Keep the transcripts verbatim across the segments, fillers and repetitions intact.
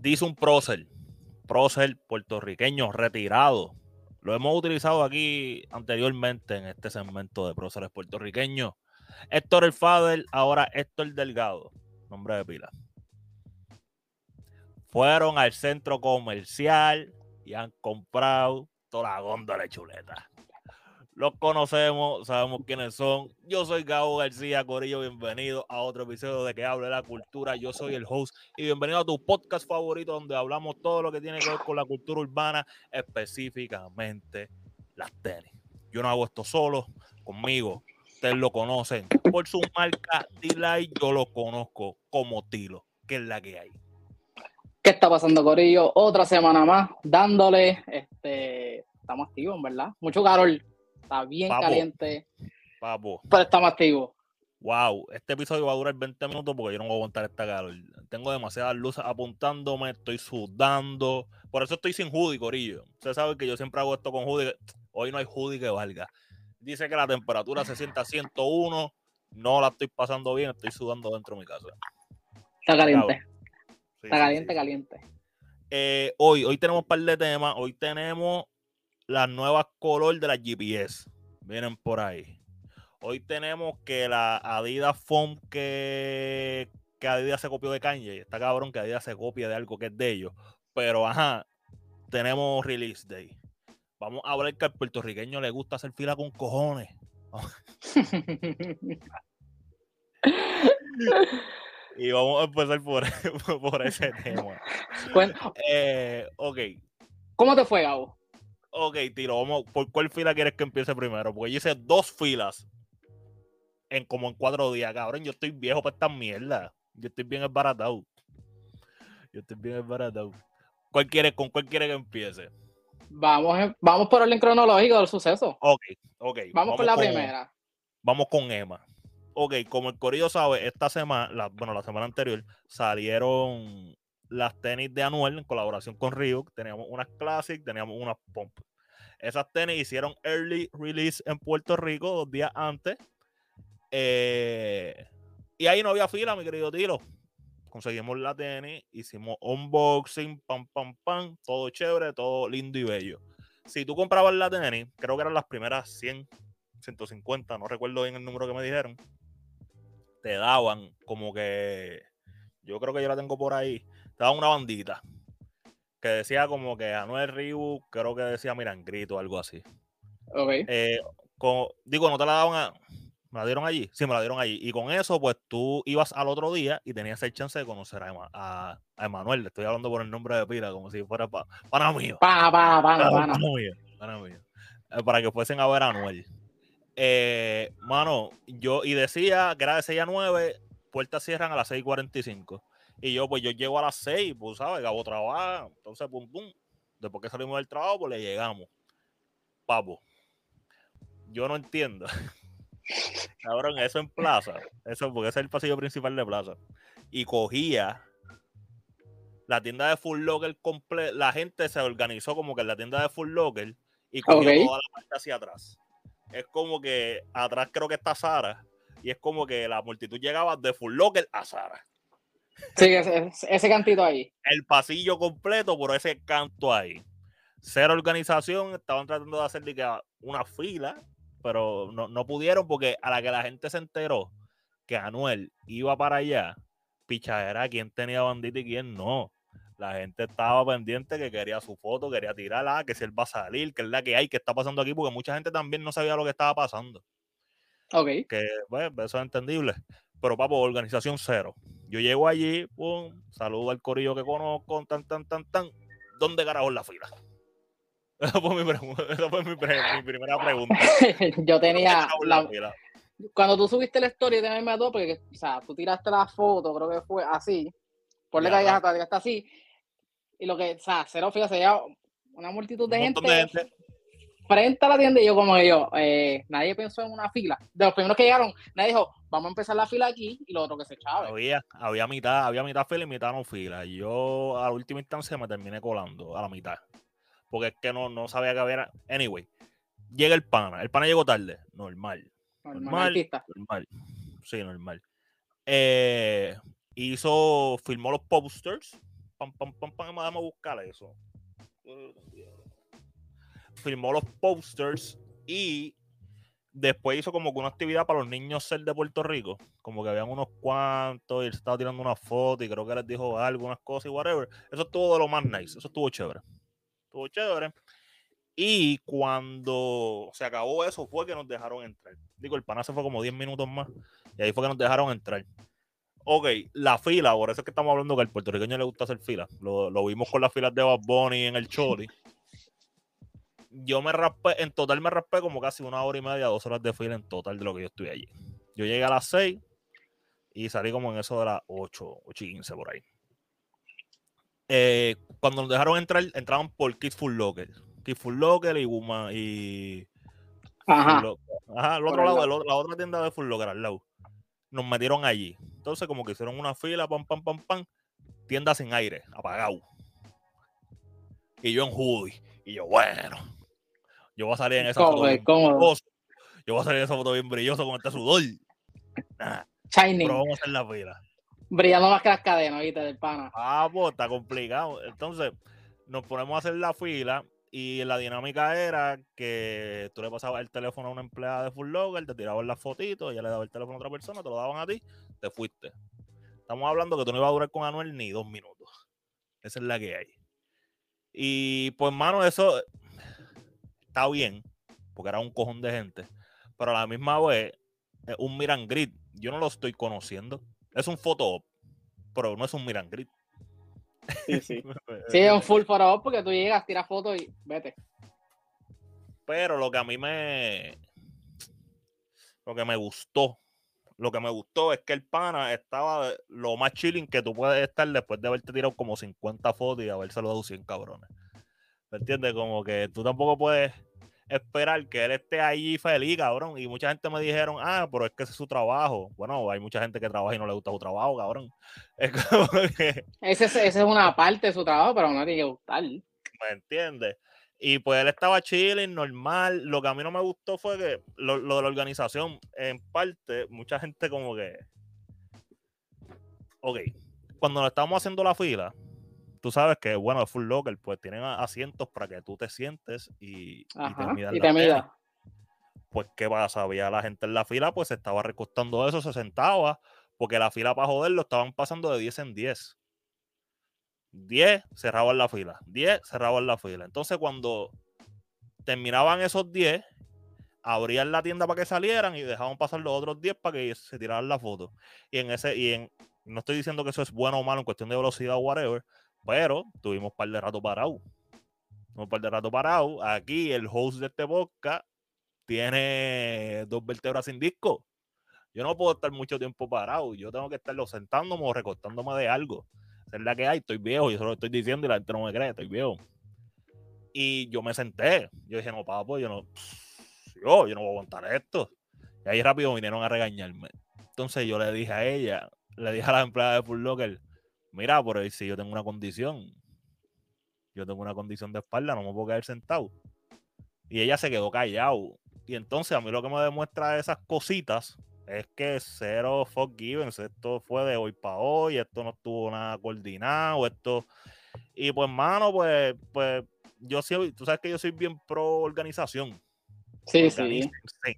Dice un prócer, prócer puertorriqueño retirado. Lo hemos utilizado aquí anteriormente en este segmento de próceres puertorriqueños. Héctor el Fader, ahora Héctor Delgado, nombre de pila. Fueron al centro comercial y han comprado toda la góndola de chuleta. Los conocemos, sabemos quiénes son. Yo soy Gabo García, Corillo, bienvenido a otro episodio de Que Hable la Cultura. Yo soy el host y bienvenido a tu podcast favorito donde hablamos todo lo que tiene que ver con la cultura urbana, específicamente las tenis. Yo no hago esto solo, conmigo. Ustedes lo conocen por su marca T-Light, yo lo conozco como Tilo, que es la que hay. ¿Qué está pasando, Corillo? Otra semana más dándole, este, estamos activos, ¿verdad? Mucho calor, está bien Papo, caliente, papo. pero estamos activos. Wow, este episodio va a durar veinte minutos porque yo no voy a aguantar esta calor. Tengo demasiadas luces apuntándome, estoy sudando. Por eso estoy sin hoodie, Corillo. Usted sabe que yo siempre hago esto con hoodie. Hoy no hay hoodie que valga. Dice que la temperatura se sienta a ciento uno. No la estoy pasando bien, estoy sudando dentro de mi casa. Está caliente. Sí, está sí, caliente, sí. caliente. Eh, hoy, hoy tenemos un par de temas. Hoy tenemos las nuevas color de las G P S. Vienen por ahí. Hoy tenemos que la Adidas Foam que, que Adidas se copió de Kanye. Está cabrón que Adidas se copia de algo que es de ellos. Pero ajá, tenemos Release Day. Vamos a hablar que al puertorriqueño le gusta hacer fila con cojones. Y vamos a empezar por, por ese tema. Bueno, eh, ok. ¿cómo te fue, Gabo? Ok, Tiro, vamos. ¿Por cuál fila quieres que empiece primero? Porque yo hice dos filas en como en cuatro días, cabrón. Yo estoy viejo para esta mierda. Yo estoy bien esbaratado. Yo estoy bien esbaratado. ¿Cuál quiere, ¿Con cuál quiere que empiece? Vamos, vamos por orden cronológico del suceso. Ok, ok. Vamos, vamos con la con, primera. Vamos con Emma. Ok, como el Corillo sabe, esta semana, la, bueno, la semana anterior, salieron las tenis de Anuel en colaboración con Reebok. Teníamos unas Classic, teníamos unas Pump. Esas tenis hicieron early release en Puerto Rico dos días antes. Eh, y ahí no había fila, mi querido Tilo. Conseguimos la tenis, hicimos unboxing, pam, pam, pam, todo chévere, todo lindo y bello. Si tú comprabas la tenis, creo que eran las primeras cien, ciento cincuenta, no recuerdo bien el número que me dijeron, te daban como que, yo creo que yo la tengo por ahí, te daban una bandita que decía como que Anuel Reebok, creo que decía Mirangrito o algo así. Ok. Eh, con, digo, no te la daban a... ¿Me la dieron allí? Sí, me la dieron allí. Y con eso, pues tú ibas al otro día y tenías el chance de conocer a, Ema, a, a Emanuel. Le estoy hablando por el nombre de pila, como si fuera pa, pana mío. Pana, pana, pana, pana. Pana mío, pana mío. Eh, para que fuesen a ver a Anuel. Eh, mano, yo, y decía que era de seis a nueve, puertas cierran a las seis y cuarenta y cinco. Y yo, pues yo llego a las seis, pues, ¿sabes? Gabo trabaja. Entonces, pum, pum. Después que salimos del trabajo, pues le llegamos. Papo. Yo no entiendo. Cabrón, eso en Plaza, eso porque ese es el pasillo principal de Plaza. Y cogía la tienda de Full Locker completa, la gente se organizó como que en la tienda de Full Locker y cogió okay. toda la parte hacia atrás. Es como que atrás creo que está Sara y es como que la multitud llegaba de Full Locker a Sara. Sí, ese, ese cantito ahí. El pasillo completo por ese canto ahí. Cero organización, estaban tratando de hacer una fila, pero no, no pudieron porque a la que la gente se enteró que Anuel iba para allá, pichadera quién tenía bandita y quién no. La gente estaba pendiente que quería su foto, quería tirarla, que si él va a salir, que es la que hay, que está pasando aquí, porque mucha gente también no sabía lo que estaba pasando. Ok. Que, bueno, eso es entendible. Pero, papo, organización cero. Yo llego allí, pum, saludo al corillo que conozco, tan, tan, tan, tan. ¿Dónde carajo es la fila? Esa fue mi, esa fue mi, pre mi primera pregunta. Yo tenía la, la cuando tú subiste la historia de M dos, porque, o sea, tú tiraste la foto, creo que fue así, ponle que hayas está así, y lo que, o sea, cero fila, se lleva una multitud de un gente, de gente frente a la tienda, y yo como que yo, eh, nadie pensó en una fila. De los primeros que llegaron, nadie dijo, vamos a empezar la fila aquí, y lo otro que se echaba. Había, había mitad, había mitad fila y mitad no fila. Y yo a la última instancia me terminé colando a la mitad. Porque es que no, no sabía que había. Anyway, llega el pana. El pana llegó tarde. Normal. Normal. Normal. Normal. Sí, normal. Eh, hizo, filmó los posters. pam, pam, pam, pam, vamos a buscar eso. Filmó los posters y después hizo como que una actividad para los niños ser de Puerto Rico. Como que habían unos cuantos y él estaba tirando una foto y creo que les dijo algunas cosas y whatever. Eso estuvo de lo más nice. Eso estuvo chévere. Estuvo chévere. Y cuando se acabó eso fue que nos dejaron entrar. Digo, el pana se fue como diez minutos más y ahí fue que nos dejaron entrar. Ok, la fila, por eso es que estamos hablando que al puertorriqueño le gusta hacer fila. Lo, lo vimos con las filas de Bad Bunny en el Choli. Yo me raspé, en total me raspé como casi una hora y media, dos horas de fila en total de lo que yo estuve allí. Yo llegué a las seis y salí como en eso de las ocho, ocho y quince por ahí. Eh, cuando nos dejaron entrar, entraban por Kids Food Locker. Kids Food Locker y Woman y... Ajá. Lo Ajá, al otro lado, lado. El, la otra tienda de Food Locker al lado. Nos metieron allí. Entonces como que hicieron una fila, pam, pam, pam, pam. Tienda sin aire, apagado. Y yo en hoodie. Y yo, bueno... Yo voy a salir en esa ¿Cómo, foto bien brilloso. Yo voy a salir en esa foto bien brilloso con este sudor. Nah. Shining. Pero vamos a hacer la fila. Brillando más que las cadenas, ¿viste? Del pana. Ah, pues está complicado. Entonces, nos ponemos a hacer la fila y la dinámica era que tú le pasabas el teléfono a una empleada de Full Locker, te tiraban las fotitos, ella le daba el teléfono a otra persona, te lo daban a ti, te fuiste. Estamos hablando que tú no ibas a durar con Anuel ni dos minutos. Esa es la que hay. Y pues, mano, eso... está bien, porque era un cojón de gente, pero a la misma vez, un meet and greet, yo no lo estoy conociendo. Es un photo op, pero no es un meet and greet. Sí, sí. Sí, es un full photo op porque tú llegas, tiras fotos y vete. Pero lo que a mí me... Lo que me gustó, lo que me gustó es que el pana estaba lo más chilling que tú puedes estar después de haberte tirado como cincuenta fotos y haber saludado cien cabrones. ¿Me entiendes? Como que tú tampoco puedes esperar que él esté ahí feliz, cabrón. Y mucha gente me dijeron, ah, pero es que ese es su trabajo. Bueno, hay mucha gente que trabaja y no le gusta su trabajo, cabrón. Es como que... Ese, ese es una parte de su trabajo, pero no tiene que gustar. ¿Me entiendes? Y pues él estaba chilling, normal. Lo que a mí no me gustó fue que lo, lo de la organización, en parte, mucha gente como que... Ok, cuando nos estábamos haciendo la fila, tú sabes que, bueno, el Full Locker, pues tienen asientos para que tú te sientes y, Ajá, y te midan y la te mida. Pues, ¿qué pasa? Había la gente en la fila, pues se estaba recostando eso, se sentaba, porque la fila para joder lo estaban pasando de diez en diez. diez cerraban la fila, diez cerraban la fila. Entonces, cuando terminaban esos diez, abrían la tienda para que salieran y dejaban pasar los otros diez para que se tiraran la foto. Y en ese, y en, no estoy diciendo que eso es bueno o malo en cuestión de velocidad o whatever, pero tuvimos un par de rato parado. Un par de rato parado. Aquí el host de este podcast tiene dos vértebras sin disco. Yo no puedo estar mucho tiempo parado. Yo tengo que estarlo sentándome o recostándome de algo. Esa es la que hay. Estoy viejo. Yo solo lo estoy diciendo y la gente no me cree. Estoy viejo. Y yo me senté. Yo dije, no, papo, yo no, yo, yo no voy a aguantar esto. Y ahí rápido vinieron a regañarme. Entonces yo le dije a ella, le dije a la empleada de Full Locker, mira, pero si yo tengo una condición, yo tengo una condición de espalda, no me puedo quedar sentado. Y ella se quedó callado. Y entonces a mí lo que me demuestra esas cositas es que cero fuck givens. Esto fue de hoy para hoy, esto no estuvo nada coordinado, esto... Y pues, mano, pues, pues yo soy, tú sabes que yo soy bien pro organización. Sí, sí.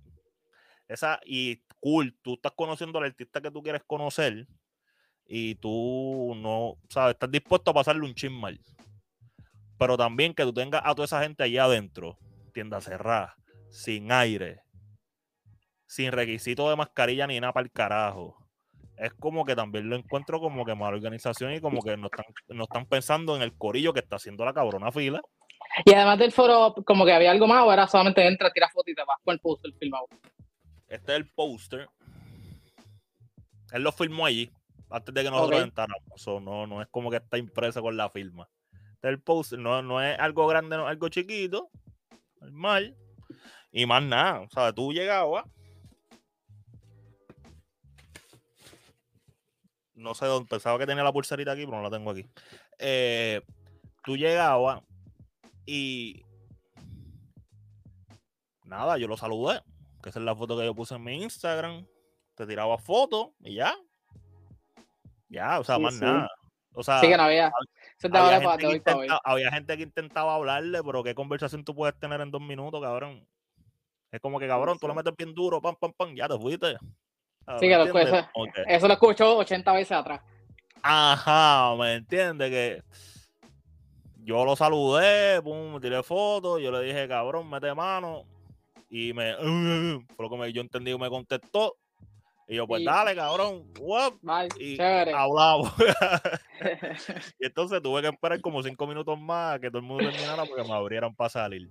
Esa, y cool, tú estás conociendo al artista que tú quieres conocer y tú no, sabes, estás dispuesto a pasarle un chin mal. Pero también que tú tengas a toda esa gente allá adentro, tienda cerrada, sin aire, sin requisito de mascarilla ni nada para el carajo. Es como que también lo encuentro como que mala organización y como que no están, no están pensando en el corillo que está haciendo la cabrona fila. Y además del foro, como que había algo más o era solamente entra, tira fotos y te vas con el póster filmado. Este es el póster. Él lo filmó allí, antes de que nosotros okay. entráramos. So, no, no es como que está impreso con la firma. Este es el póster, no, no es algo grande, no es algo chiquito, normal. Y más nada, o sea, tú llegabas. No sé dónde, pensaba que tenía la pulserita aquí, pero no la tengo aquí. Eh, tú llegabas y nada, yo lo saludé, que esa es la foto que yo puse en mi Instagram. Te tiraba fotos y ya. Ya, o sea, sí, más sí. nada. O sea, sí que no había. Había gente, que intenta, había gente que intentaba hablarle, pero ¿qué conversación tú puedes tener en dos minutos, cabrón? Es como que, cabrón, sí, tú lo metes bien duro, pam, pam, pam, ya te fuiste. Sí, que lo, eso, okay. Eso lo escuchó ochenta veces atrás. Ajá, ¿me entiendes? Que yo lo saludé, pum, me tiré fotos, yo le dije, cabrón, mete mano. Y me, uh, por lo que me, yo entendí que me contestó. Y yo, pues y, dale, cabrón, what? Bye, y chévere. Hablamos. Y entonces tuve que esperar como cinco minutos más a que todo el mundo terminara porque me abrieran para salir.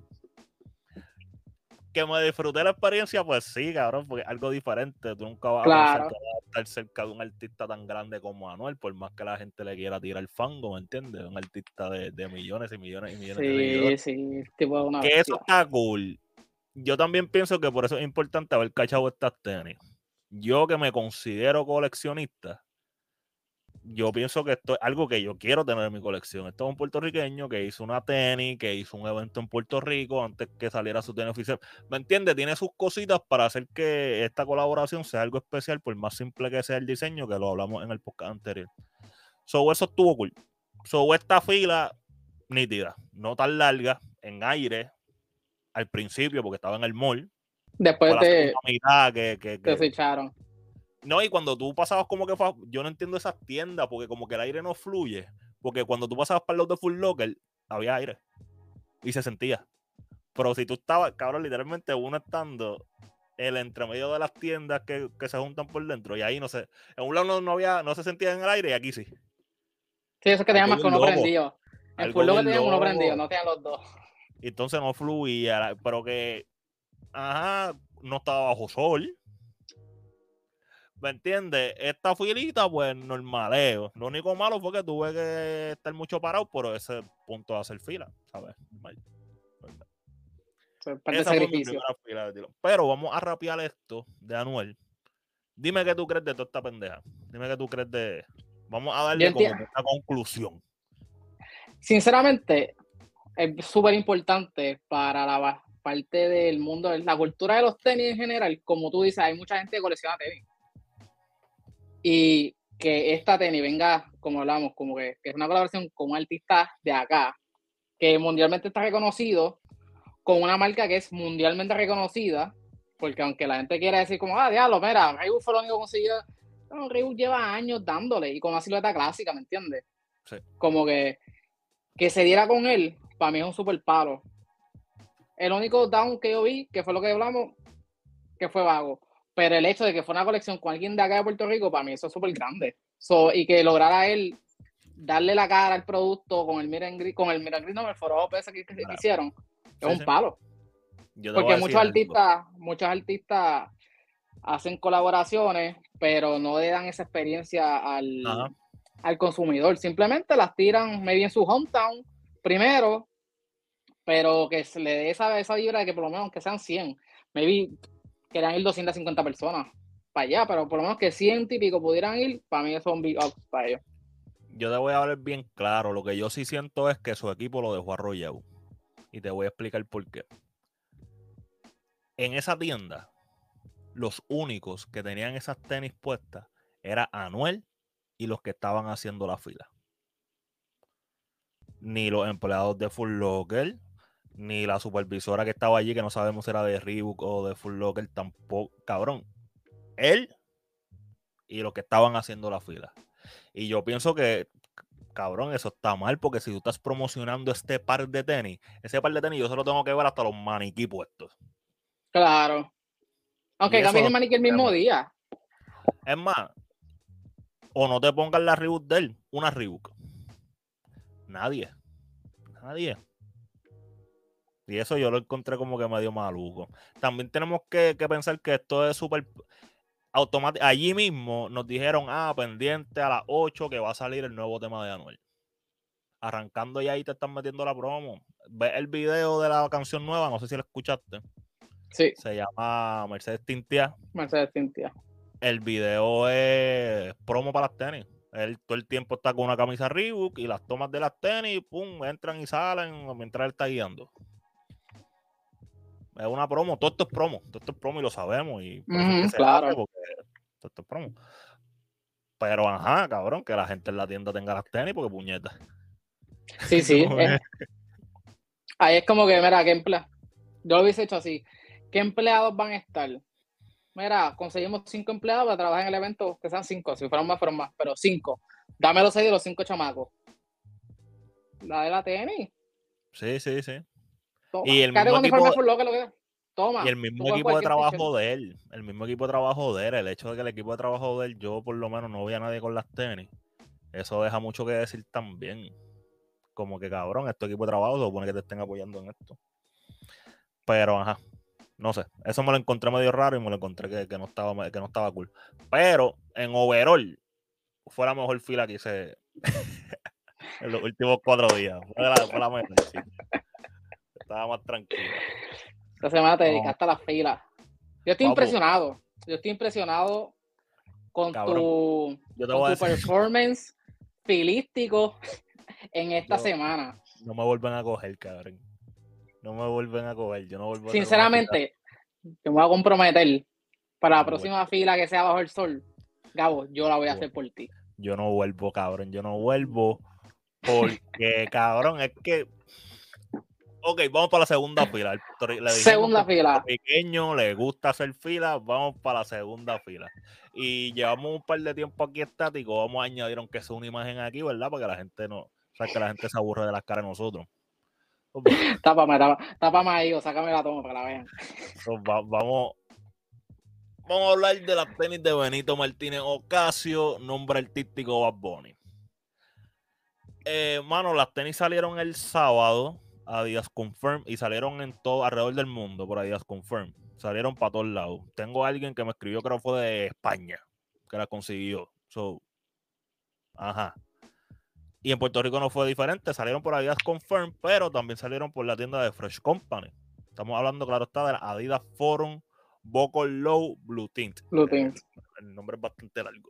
Que me disfruté la experiencia, pues sí, cabrón, porque es algo diferente. Tú nunca vas claro. a pensar que vas a estar cerca de un artista tan grande como Anuel, por más que la gente le quiera tirar el fango, ¿me entiendes? Un artista de, de millones y millones y millones sí, de seguidores. Sí, sí, tipo una que eso está cool. Yo también pienso que por eso es importante haber cachado estas tenis. Yo que me considero coleccionista, yo pienso que esto es algo que yo quiero tener en mi colección. Esto es un puertorriqueño que hizo una tenis, que hizo un evento en Puerto Rico antes que saliera su tenis oficial. ¿Me entiendes? Tiene sus cositas para hacer que esta colaboración sea algo especial, por más simple que sea el diseño, que lo hablamos en el podcast anterior. So, eso estuvo cool. So, esta fila nítida, no tan larga, en aire, al principio, porque estaba en el mall. Después fue de... la mitad que... que, que... Te echaron. No, y cuando tú pasabas como que fue, yo no entiendo esas tiendas porque como que el aire no fluye, porque cuando tú pasabas para el lado de Full Locker había aire y se sentía, pero si tú estabas, cabrón, literalmente uno estando el entremedio de las tiendas que, que se juntan por dentro y ahí no sé, en un lado no, no había, no se sentía en el aire y aquí sí. Sí, eso es que tenían más que uno prendido. En Full Locker tenían uno prendido, no tenían los dos. Y entonces no fluía, pero que, ajá, no estaba bajo sol. ¿Me entiendes? Esta filita, pues, normaleo. Lo único malo fue que tuve que estar mucho parado por ese punto de hacer fila, ¿sabes? Mal. Esa fue mi primera fila de tiro. Pero vamos a rapear esto de Anuel. Dime qué tú crees de toda esta pendeja. Dime qué tú crees de... Vamos a darle como una conclusión. Sinceramente, es súper importante para la parte del mundo, la cultura de los tenis en general. Como tú dices, hay mucha gente que colecciona tenis. Y que esta tenis venga, como hablamos, como que, que es una colaboración con un artista de acá, que mundialmente está reconocido, con una marca que es mundialmente reconocida, porque aunque la gente quiera decir como, ah, diablo, mira, Reebok fue lo único que consiguió, no, Reebok lleva años dándole, y con una silueta clásica, ¿me entiendes? Sí. Como que, que se diera con él, para mí es un super palo. El único down que yo vi, que fue lo que hablamos, que fue vago. Pero el hecho de que fue una colección con alguien de acá de Puerto Rico, para mí eso es súper grande. So, y que lograra él darle la cara al producto con el Miran Gris, con el Miran Gris, no, el foro que, que, que hicieron, sí, es un sí. palo. Porque muchos artistas, algo. muchos artistas hacen colaboraciones, pero no le dan esa experiencia al, al consumidor. Simplemente las tiran maybe en su hometown primero, pero que se le dé esa, esa vibra de que por lo menos que sean cien. Maybe querían ir doscientas cincuenta personas para allá, pero por lo menos que cien y pico pudieran ir, para mí eso es un big up para ellos. Yo te voy a hablar bien claro, lo que yo sí siento es que su equipo lo dejó arrollado. Y te voy a explicar por qué. En esa tienda, los únicos que tenían esas tenis puestas era Anuel y los que estaban haciendo la fila. Ni los empleados de Full Locker, ni la supervisora que estaba allí, que no sabemos si era de Reebok o de Full Locker, tampoco, cabrón. Él y los que estaban haciendo la fila. Y yo pienso que, cabrón, eso está mal, porque si tú estás promocionando este par de tenis, ese par de tenis yo solo tengo que ver hasta los maniquí puestos. Claro. Aunque cambies el maniquí el mismo día. Es más, o no te pongas la Reebok de él, una Reebok. Nadie. Nadie. Y eso yo lo encontré como que medio maluco. También tenemos que, que pensar que esto es súper automático. Allí mismo nos dijeron, ah, pendiente a las ocho que va a salir el nuevo tema de Anuel. Arrancando ya ahí te están metiendo la promo. Ve el video de la canción nueva, no sé si lo escuchaste. Sí. Se llama Mercedes Tintia. Mercedes Tintia. El video es promo para las tenis. Él todo el tiempo está con una camisa Reebok y las tomas de las tenis, pum, entran y salen mientras él está guiando. Es una promo, todo esto es promo, todo esto es promo y lo sabemos. Y por mm, eso es que se claro. hace, porque todo esto es promo. Pero ajá, cabrón, que la gente en la tienda tenga las tenis porque puñetas. Sí, sí. es, ahí es como que, mira, ¿qué emplea? Yo lo hubiese hecho así. ¿Qué empleados van a estar? Mira, conseguimos cinco empleados para trabajar en el evento, que sean cinco. Si fueran más, fueron más, pero cinco. Dame los seis de los cinco chamacos. La de la tenis. Sí, sí, sí. Toma. Y el Quédate mismo con equipo, uniforme lo que lo que. Toma. y el mismo Tú equipo de trabajo t-shirt. de él, el mismo equipo de trabajo de él, el hecho de que el equipo de trabajo de él, yo por lo menos no veía a nadie con las tenis, eso deja mucho que decir también. Como que cabrón, este equipo de trabajo se supone que te estén apoyando en esto. Pero ajá, no sé, eso me lo encontré medio raro y me lo encontré que, que no estaba que no estaba cool. Pero en overall fue la mejor fila que hice en los últimos cuatro días. Fue la, fue la mejor, sí. Estaba más tranquila. Esta semana te No, dedicaste a las filas. Yo estoy papo, impresionado. Yo estoy impresionado con cabrón, tu, yo te con voy a tu decir, performance filístico en esta yo, semana. no me vuelven a coger, cabrón. No me vuelven a coger, yo no vuelvo a hacer una fila. Sinceramente, te voy a comprometer para Yo la no próxima vuelvo, fila que sea bajo el sol. Gabo, yo la voy a yo, hacer por ti. yo no vuelvo, cabrón, yo no vuelvo porque, cabrón, es que ok, vamos para la segunda fila. Le dijimos que Segunda el fila. pequeño le gusta hacer fila, vamos para la segunda fila. Y llevamos un par de tiempo aquí estático, vamos a añadir aunque sea una imagen aquí, ¿verdad? Para que la gente no, o sea, que la gente se aburre de las caras de nosotros. Pues, tápame, tápame, tápame ahí o sácame la toma para que la vean. pues, va, vamos, vamos a hablar de las tenis de Benito Martínez Ocasio, nombre artístico Bad Bunny. Eh, mano, las tenis salieron el sábado. Adidas Confirm y salieron en todo alrededor del mundo por Adidas Confirm. Salieron para todos lados. Tengo a alguien que me escribió, creo que fue de España, que la consiguió. So, ajá. Y en Puerto Rico no fue diferente. Salieron por Adidas Confirm, pero también salieron por la tienda de Fresh Company. Estamos hablando, claro está, de la Adidas Forum Vocal Low Blue Tint. Blue Eh, Tint. el nombre es bastante largo.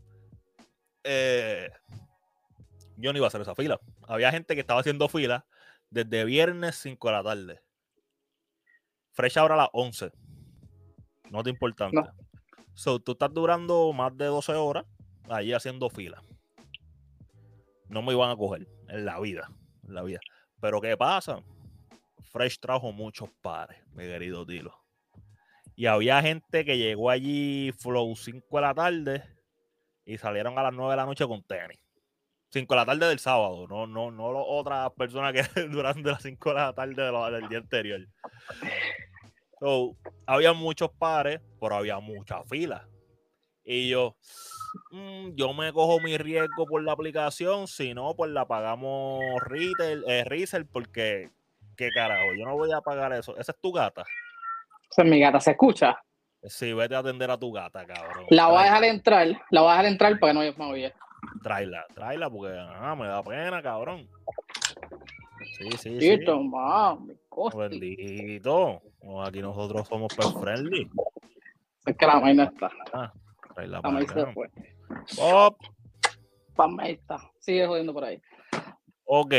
Eh, yo no iba a hacer esa fila. Había gente que estaba haciendo fila desde viernes cinco de la tarde. Fresh ahora a las once. No te importante. No. So, tú estás durando más de doce horas allí haciendo fila. No me iban a coger en la vida. En la vida. Pero ¿qué pasa? Fresh trajo muchos pares, mi querido Tilo. Y había gente que llegó allí flow cinco de la tarde y salieron a las nueve de la noche con tenis. cinco de la tarde del sábado, no, no, no otras personas que durante las cinco de la tarde de lo, del día anterior. So, había muchos pares, pero había mucha fila. Y yo, mmm, yo me cojo mi riesgo por la aplicación, si no, pues la pagamos retail, eh, resell, porque, ¿qué carajo? Yo no voy a pagar eso. Esa es tu gata. Esa es mi gata, ¿se escucha? Sí, vete a atender a tu gata, cabrón. La voy a Tráela. dejar entrar, la voy a dejar entrar para que no me oye. Tráela, tráela, porque ah, me da pena, cabrón. Sí, sí, Tito, sí. mami, Bendito. Aquí nosotros somos pet friendly. Es que la maíz está. Ah, tráela La para maíz se acá. fue. Pop. Pa' está. Sigue jodiendo por ahí. Ok.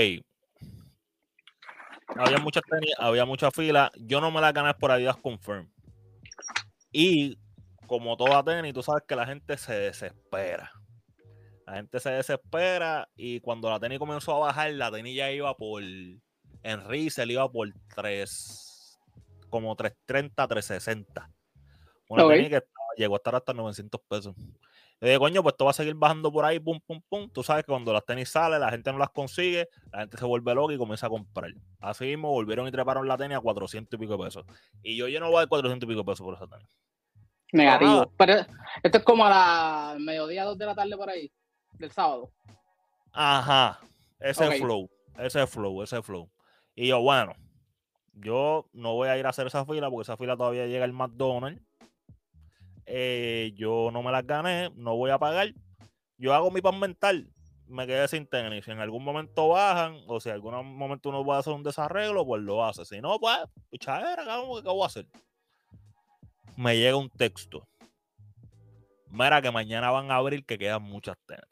Había muchas tenis, había mucha fila. Yo no me la gané por Adidas Confirm. Y como toda tenis, tú sabes que la gente se desespera. La gente se desespera y cuando la tenis comenzó a bajar, la tenis ya iba por... En resell iba por tres... Como trescientos treinta, trescientos sesenta. Una Okay. tenis que estaba, llegó a estar hasta novecientos pesos. Yo dije, coño, pues esto va a seguir bajando por ahí, pum, pum, pum. Tú sabes que cuando las tenis salen, la gente no las consigue, la gente se vuelve loca y comienza a comprar. Así mismo volvieron y treparon la tenis a cuatrocientos y pico de pesos. Y yo, yo no voy a dar cuatrocientos y pico de pesos por esa tenis. Negativo. Pero, Pero esto es como a la mediodía, dos de la tarde por ahí, del sábado. Ajá, ese okay. flow, ese flow, ese flow. Y yo, bueno, yo no voy a ir a hacer esa fila porque esa fila todavía llega el McDonald's. Eh, yo no me las gané, no voy a pagar. Yo hago mi pan mental, me quedé sin tenis. Si en algún momento bajan, o si en algún momento uno puede hacer un desarreglo, pues lo hace. Si no, pues, chadera, cabrón, ¿qué voy a hacer? Me llega un texto. Mira que mañana van a abrir que quedan muchas tenis.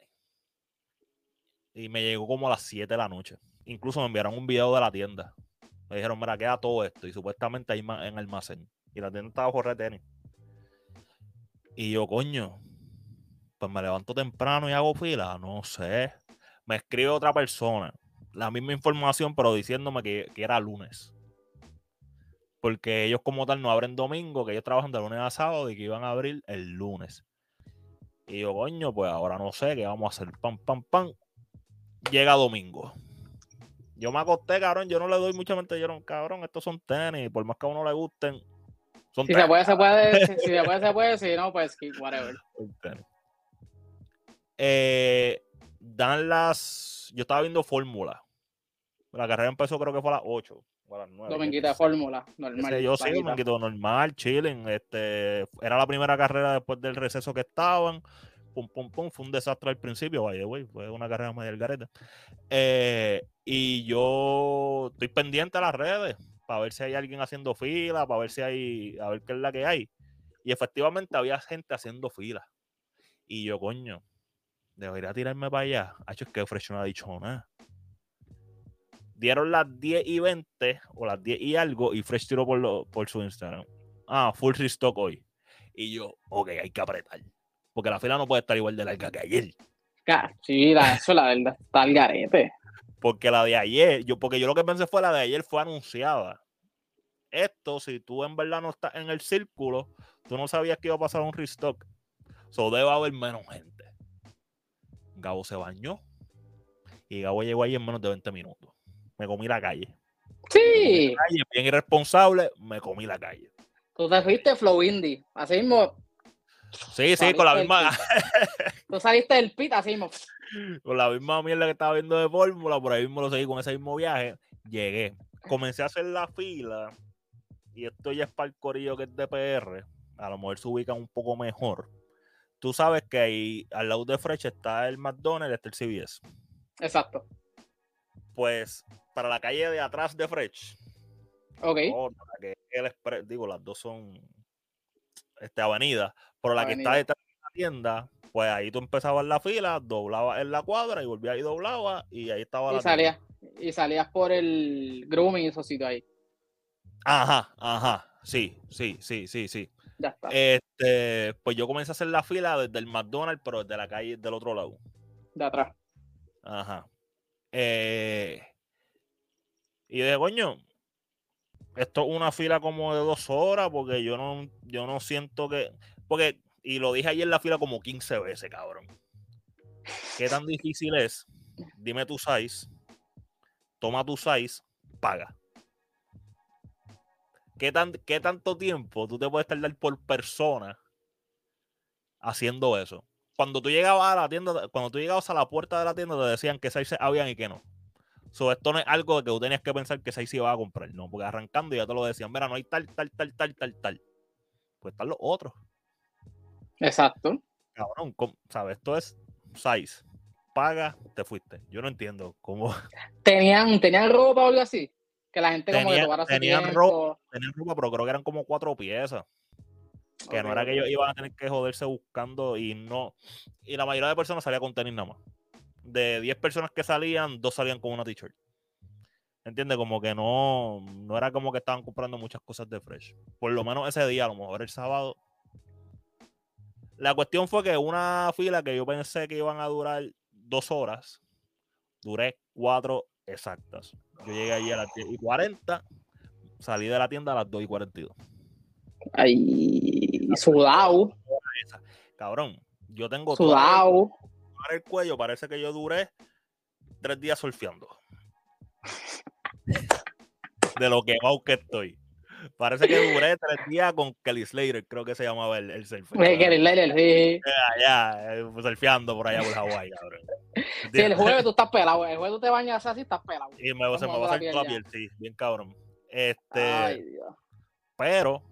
Y me llegó como a las siete de la noche. Incluso me enviaron un video de la tienda. Me dijeron, mira, queda todo esto. Y supuestamente ahí en almacén. Y la tienda estaba por tenis. Y yo, coño, pues me levanto temprano y hago fila, no sé. Me escribe otra persona, la misma información, pero diciéndome que, que era lunes. Porque ellos como tal no abren domingo, que ellos trabajan de lunes a sábado y que iban a abrir el lunes. Y yo, coño, pues ahora no sé qué vamos a hacer. Pam, pam, pam. Llega domingo. Yo me acosté, cabrón, yo no le doy mucha mente, yo, cabrón, estos son tenis, por más que a uno le gusten, son si tenis. Se puede, se puede, si, si se puede, se puede, si no, pues whatever. Eh, dan las... Yo estaba viendo Fórmula. La carrera empezó creo que fue a las ocho o a las nueve. Dominguita de Fórmula, normal. Ese, yo sí, dominguito normal, chilling. Este, era la primera carrera después del receso que estaban. Pum, pum, pum. Fue un desastre al principio, by the way. Fue una carrera medio del garete. Eh, y yo estoy pendiente a las redes para ver si hay alguien haciendo fila, para ver si hay, a ver qué es la que hay. Y efectivamente había gente haciendo fila. Y yo, coño, debería tirarme para allá. Hacho, es que Fresh no ha dicho nada. Dieron las diez y veinte o las diez y algo y Fresh tiró por, lo, por su Instagram. Ah, full restock hoy. Y yo, ok, hay que apretar. Porque la fila no puede estar igual de larga que ayer. Sí, la, eso la verdad está al garete. Porque la de ayer, yo, porque yo lo que pensé fue la de ayer fue anunciada. Esto, si tú en verdad no estás en el círculo, tú no sabías que iba a pasar un restock. So debe haber menos gente. Gabo se bañó y Gabo llegó ahí en menos de veinte minutos. Me comí la calle. Sí. La calle, bien irresponsable, me comí la calle. Tú te fuiste flow indie, así mismo. Sí, sí, con la misma. Tú saliste del pit así mismo. Con la misma mierda que estaba viendo de fórmula, por ahí mismo lo seguí con ese mismo viaje. Llegué. Comencé a hacer la fila. Y esto ya es para el corillo que es de P R. A lo mejor se ubican un poco mejor. Tú sabes que ahí al lado de Fresh está el McDonald's, está el C V S. Exacto. Pues para la calle de atrás de Fresh. Ok. Oh, que el express, digo, las dos son este, avenida. Pero la avenida que está detrás de la tienda, pues ahí tú empezabas la fila, doblabas en la cuadra y volvías y doblabas y ahí estaba y la salías, tienda. Y salías por el grooming y esos sitios ahí. Ajá, ajá. Sí, sí, sí, sí, sí. Ya está. Este, pues yo comencé a hacer la fila desde el McDonald's, pero desde la calle del otro lado. De atrás. Ajá. Eh, y de coño, esto es una fila como de dos horas, porque yo no, yo no siento que. Porque, y lo dije ayer en la fila como quince veces, cabrón. ¿Qué tan difícil es? Dime tu size, toma tu size, paga. ¿Qué, tan, ¿Qué tanto tiempo tú te puedes tardar por persona haciendo eso? Cuando tú llegabas a la tienda, cuando tú llegabas a la puerta de la tienda, te decían qué size habían y qué no. So, esto no es algo que tú tenías que pensar que size ibas a comprar, no, porque arrancando ya te lo decían, mira, no hay tal, tal, tal, tal, tal, tal. Pues están los otros. Exacto. Cabrón, ¿sabes? Esto es size. Paga, te fuiste. Yo no entiendo cómo. ¿Tenían, tenían ropa o algo así? Que la gente tenían, como que tomara su tenían tiempo. Ropa, tenían ropa, pero creo que eran como cuatro piezas. Que okay, no era okay. que ellos iban a tener que joderse buscando y no. Y la mayoría de personas salía con tenis nada más. De diez personas que salían, dos salían con una t-shirt. ¿Entiendes? Como que no, no era como que estaban comprando muchas cosas de Fresh. Por lo menos ese día, a lo mejor el sábado. La cuestión fue que una fila que yo pensé que iban a durar dos horas, duré cuatro exactas. Yo llegué allí a las diez y cuarenta, salí de la tienda a las dos y cuarenta y dos. Ay, sudado. Cabrón, yo tengo sudado. Para el cuello, parece que yo duré tres días surfeando. De lo que va que estoy. Parece que duré tres días con Kelly Slater, creo que se llamaba el, el surfer. Kelly Slater, sí. Ya, ya, surfeando por allá por Hawái, cabrón. Sí, el jueves tú estás pelado, el jueves tú te bañas así, estás pelado. Y me, se me va a salir toda la piel, sí, bien cabrón. Este, Ay, Dios. Pero,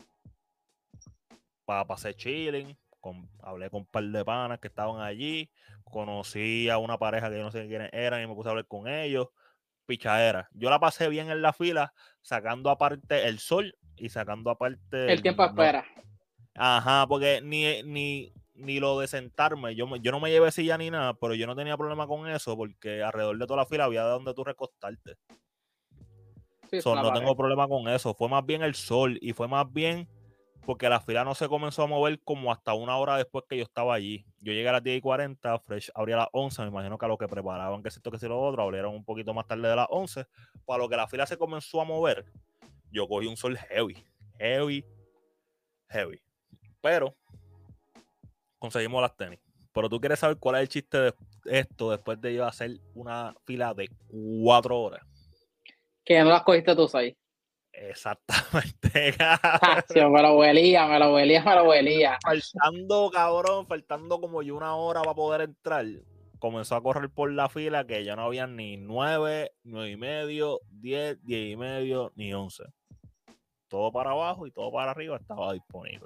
para pasar chilling, con, hablé con un par de panas que estaban allí, conocí a una pareja que yo no sé quiénes eran y me puse a hablar con ellos. Pichadera. Yo la pasé bien en la fila, sacando aparte el sol y sacando aparte... El, el tiempo de espera. No. Ajá, porque ni, ni, ni lo de sentarme, yo, yo no me llevé silla ni nada, pero yo no tenía problema con eso porque alrededor de toda la fila había de donde tú recostarte. Sí, so, no pared. Tengo problema con eso. Fue más bien el sol y fue más bien porque la fila no se comenzó a mover como hasta una hora después que yo estaba allí. yo llegué a las diez y cuarenta, Fresh abría a las once, me imagino que a lo que preparaban, que esto, que si lo otro, abrieron un poquito más tarde de las once, para lo que la fila se comenzó a mover, yo cogí un sol heavy, heavy, heavy, pero conseguimos las tenis. Pero tú quieres saber cuál es el chiste de esto después de yo hacer una fila de cuatro horas. Que no las cogiste tú ahí. Exactamente, cabrón. Me lo huelía, me lo huelía, me lo huelía. Faltando, cabrón, faltando como yo una hora para poder entrar, comenzó a correr por la fila que ya no había ni nueve, nueve y medio, diez, diez y medio, ni once. Todo para abajo y todo para arriba estaba disponible.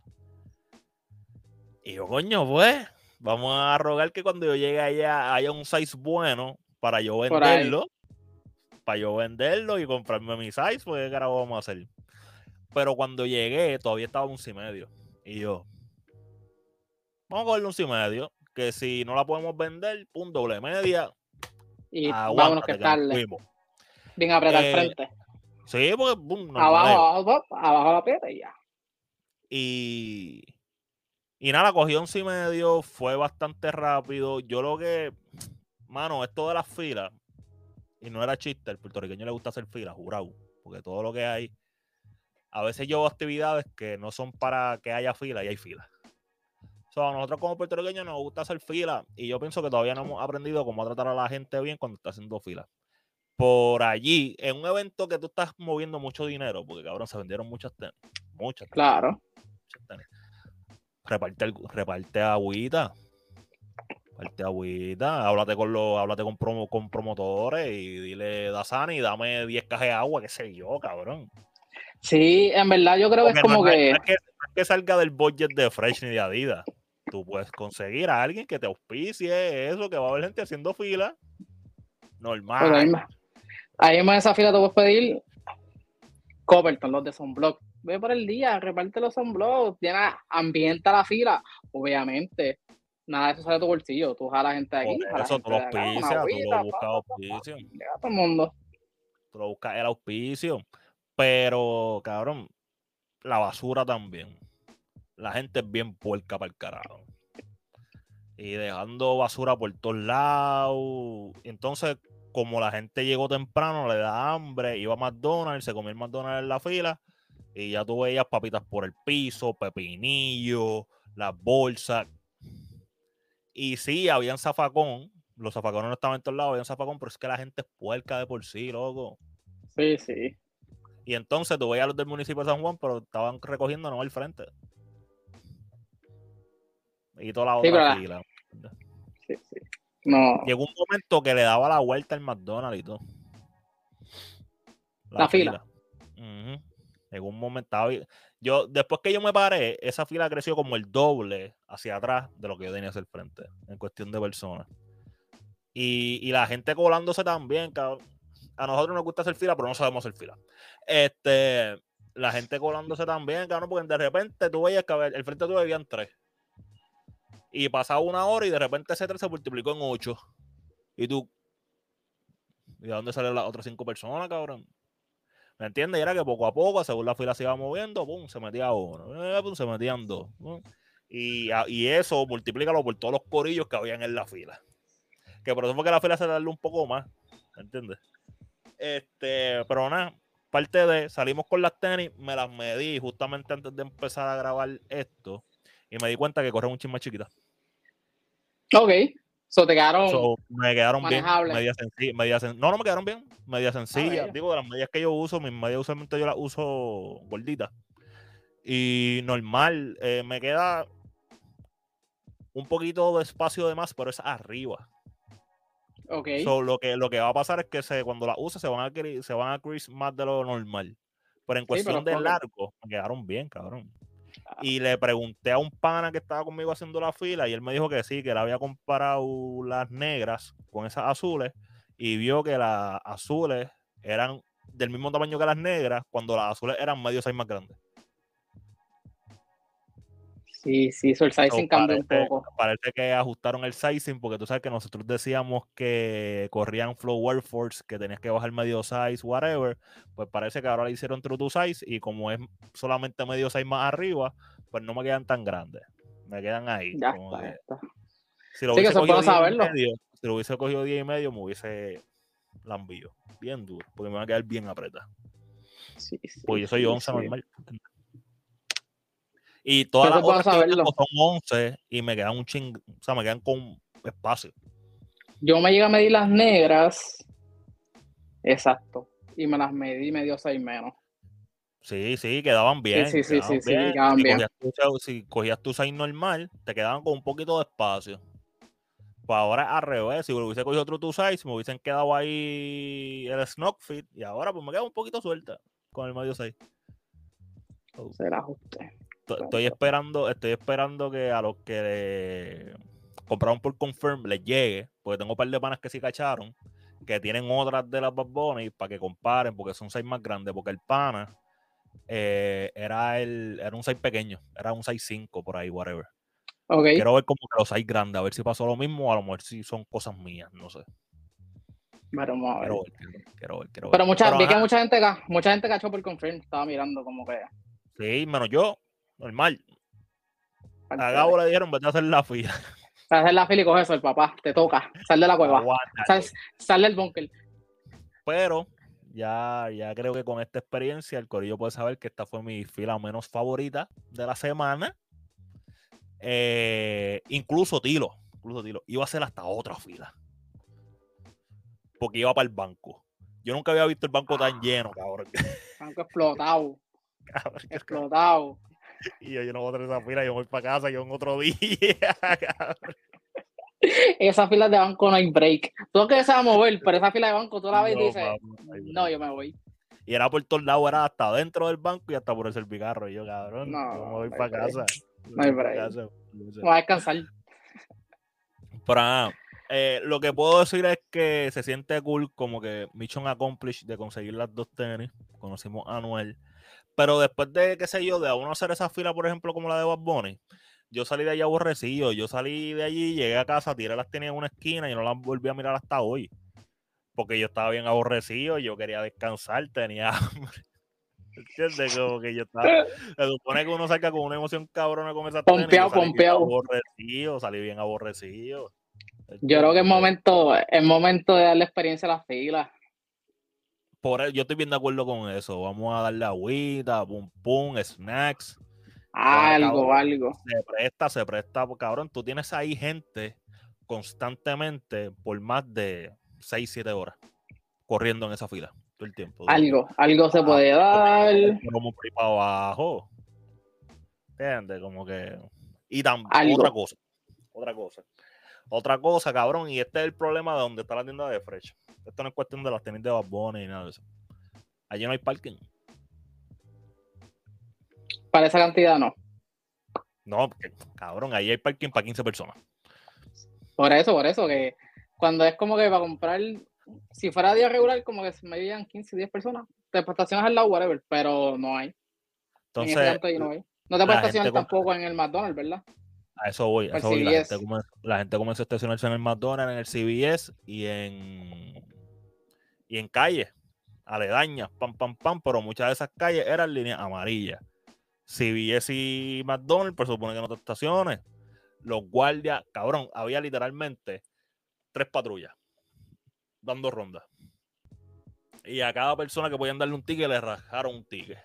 Y yo, coño, pues, vamos a rogar que cuando yo llegue allá haya un size bueno para yo venderlo. Para yo venderlo y comprarme mi size, pues qué carajo vamos a hacer. Pero cuando llegué, todavía estaba un once y medio. Y yo, vamos a cogerle un once y medio, que si no la podemos vender, pum, doble media. Y vámonos que tarde. Bien apretar el eh, frente. Sí, porque pum, abajo, abajo, abajo la piedra y ya. Y... Y nada, cogí once y medio, fue bastante rápido. Yo lo que, mano, esto de las filas, y no era chiste, el puertorriqueño le gusta hacer filas, jurado, porque todo lo que hay, a veces yo hago actividades que no son para que haya fila y hay fila. O sea, a nosotros como puertorriqueños nos gusta hacer fila y yo pienso que todavía no hemos aprendido cómo tratar a la gente bien cuando está haciendo fila. Por allí, en un evento que tú estás moviendo mucho dinero, porque cabrón, se vendieron muchas tenis, muchas tenis. Claro. Muchas tenis. Reparte, reparte agüita. Reparte agüita. Háblate con los, háblate con, promo, con promotores y dile, Dasani, dame diez cajas de agua, qué sé yo, cabrón. Sí, en verdad yo creo Porque que es como no, que... No es que... No es que salga del budget de Fresh ni de Adidas. Tú puedes conseguir a alguien que te auspicie eso, que va a haber gente haciendo fila. Normal. Pues ahí, ahí en esa fila te puedes pedir Copperton, los de Sunblock. Ve por el día, reparte los Sunblock, llena, ambienta la fila. Obviamente, nada de eso sale de tu bolsillo. Tú jalas gente de aquí, por eso tú lo auspicias, tú lo buscas auspicio. Llega a todo el mundo. Tú lo buscas el auspicio. Pero, cabrón, la basura también. La gente es bien puerca para el carajo. Y dejando basura por todos lados. Entonces, como la gente llegó temprano, le da hambre, iba a McDonald's, se comió el McDonald's en la fila, y ya tú veías papitas por el piso, pepinillos, las bolsas. Y sí, habían zafacón. Los zafacones no estaban en todos lados, habían zafacón, pero es que la gente es puerca de por sí, loco. Sí, sí. Y entonces tú veías a los del municipio de San Juan, pero estaban recogiendo no al frente. Y toda la sí, otra pero... fila. Sí, sí. No. Llegó un momento que le daba la vuelta al McDonald's y todo. La, la fila. fila. Uh-huh. Llegó un momento. Yo, después que yo me paré, esa fila creció como el doble hacia atrás de lo que yo tenía hacia el frente, en cuestión de personas. Y, y la gente colándose también, cabrón. A nosotros nos gusta hacer fila, pero no sabemos hacer fila. Este, la gente colándose también, cabrón, porque de repente tú veías que el frente tuyo habían tres. Y pasaba una hora y de repente ese tres se multiplicó en ocho. Y tú, ¿y de dónde salen las otras cinco personas, cabrón? ¿Me entiendes? Y era que poco a poco, según la fila se iba moviendo, pum, se metía uno, eh, pum, se metían dos. Pum, y, y eso multiplícalo por todos los corillos que habían en la fila. Que por eso fue que la fila se tardó un poco más. ¿Me entiendes? Este, pero nada, parte de, salimos con las tenis, me las medí justamente antes de empezar a grabar esto y me di cuenta que corren un chisme chiquita. Ok. So te quedaron so, me quedaron manejables. bien, media sencilla, media sen no, no me quedaron bien, media sencilla. Digo, de las medias que yo uso, mis medias usualmente yo las uso gorditas. Y normal, eh, me queda un poquito de espacio de más, pero es arriba. Ok. So, lo, que, lo que va a pasar es que se, cuando las use se van a se van a crease más de lo normal. Pero en cuestión sí, pero de largo, me quedaron bien, cabrón. Y le pregunté a un pana que estaba conmigo haciendo la fila y él me dijo que sí, que él había comparado las negras con esas azules y vio que las azules eran del mismo tamaño que las negras cuando las azules eran medio size más grandes. Sí, sí, eso el sizing so, cambia parece, un poco. Parece que ajustaron el sizing porque tú sabes que nosotros decíamos que corrían Flow Air Force, que tenías que bajar medio size, whatever. Pues parece que ahora le hicieron true to size y como es solamente medio size más arriba, pues no me quedan tan grandes. Me quedan ahí. Ya como está, que, ya está. si lo Sí, que hubiese eso cogido puedo diez y saberlo. medio, si lo hubiese cogido diez y medio, me hubiese lambido. Bien duro, porque me va a quedar bien apretada. Sí, sí, Porque yo soy sí, once sí. normal. Y todas las otras que tengo son once y me quedan un ching, o sea, me quedan con espacio. Yo me llegué a medir las negras, exacto, y me las medí, me dio seis menos. Sí, sí, quedaban bien. Sí, sí, sí, quedaban sí, bien. sí, quedaban si, bien. cogías tu, si cogías tu size normal, te quedaban con un poquito de espacio. Pues ahora al revés, si hubiese cogido otro tu size, me hubiesen quedado ahí el snock fit y ahora pues me queda un poquito suelta con el medio size. Oh. Será ajuste. Estoy esperando, estoy esperando que a los que compraron por Confirm les llegue, porque tengo un par de panas que sí cacharon, que tienen otras de las Bad Bunny para que comparen, porque son size más grandes, porque el pana eh, era el era un size pequeño, era un size cinco por ahí, whatever. Okay. Quiero ver como que los size grandes, a ver si pasó lo mismo, o a lo mejor si son cosas mías, no sé. Vamos a ver. Quiero ver, quiero ver, quiero ver. Quiero Pero ver. mucha, Pero, vi ajá, que mucha gente, mucha gente cachó por Confirm, estaba mirando como que. sí, menos yo, normal. A Gabo le dijeron, vete a hacer la fila. Para hacer la fila y coge eso, el papá, te toca, sal de la cueva, sal, sal del búnker. Pero ya, ya creo que con esta experiencia el corillo puede saber que esta fue mi fila menos favorita de la semana. Eh, incluso Tilo, incluso Tilo, iba a ser hasta otra fila. Porque iba para el banco. Yo nunca había visto el banco ah, tan lleno, cabrón. Banco explotado. Cabrón, explotado. Y yo, yo no voy a tener esa fila, yo voy para casa, yo en otro día, cabrón. Esa fila de banco no hay break. Tú que se va a mover, pero esa fila de banco tú la ves no, y dices, vamos, no, yo me voy. Y era por todos lados, era hasta dentro del banco y hasta por el servicarro. Y yo, cabrón, no, yo me voy no para casa. No hay break. Voy a descansar. Pero ah, eh, lo que puedo decir es que se siente cool, como que mission accomplished de conseguir las dos tenis. Conocimos a Anuel. Pero después de, qué sé yo, de a uno hacer esa fila, por ejemplo, como la de Bad Bunny, yo salí de allí aborrecido. Yo salí de allí, llegué a casa, tiré las tenis en una esquina y no las volví a mirar hasta hoy. Porque yo estaba bien aborrecido, yo quería descansar, tenía hambre. ¿Entiendes? Como que yo estaba. Se supone que uno salga con una emoción cabrona con esas tenis. Yo salí bien aborrecido, salí bien aborrecido. ¿Entiendes? Yo creo que es momento, es momento de darle experiencia a las filas. Por, yo estoy bien de acuerdo con eso. Vamos a darle agüita, pum pum, snacks. Algo, cabrón, algo. Se presta, se presta. Cabrón, tú tienes ahí gente constantemente por más de seis, siete horas corriendo en esa fila todo el tiempo. Algo, algo se puede dar. Como por ahí para abajo. ¿Entiendes? Como que. Y también, otra cosa. Otra cosa. Otra cosa, cabrón. Y este es el problema de donde está la tienda de Fresh. Esto no es cuestión de las tenis de Bad Bunny ni nada de eso. Allí no hay parking. Para esa cantidad no. No, porque, cabrón, ahí hay parking para quince personas. Por eso, por eso, que cuando es como que para comprar, si fuera día regular, como que me dirían quince, diez personas. Te puedes estacionar al lado, whatever, pero no hay. Entonces, en ese canto ahí no hay. No te puedes estacionar tampoco en el McDonald's, ¿verdad? A eso voy, a eso voy. La gente, comenzó, la gente comenzó a estacionarse en el McDonald's, en el C V S y en y en calles aledañas, pam, pam, pam, pero muchas de esas calles eran líneas amarillas. C V S y McDonald's, por supone que no te estaciones. Los guardias, cabrón, había literalmente tres patrullas dando rondas. Y a cada persona que podían darle un ticket le rajaron un ticket.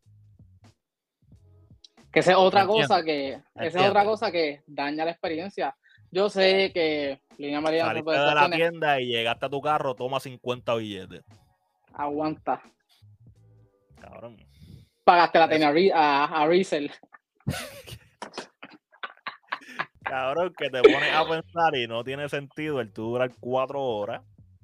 Que esa es otra cosa que, esa es otra cosa que daña la experiencia. Yo sé que línea amarilla saliste no se puede de la tienda y llegaste a tu carro, toma cincuenta billetes. Aguanta. Cabrón. Pagaste la tenis a, a Riesel. Cabrón, que te pones a pensar y no tiene sentido el tú durar cuatro horas.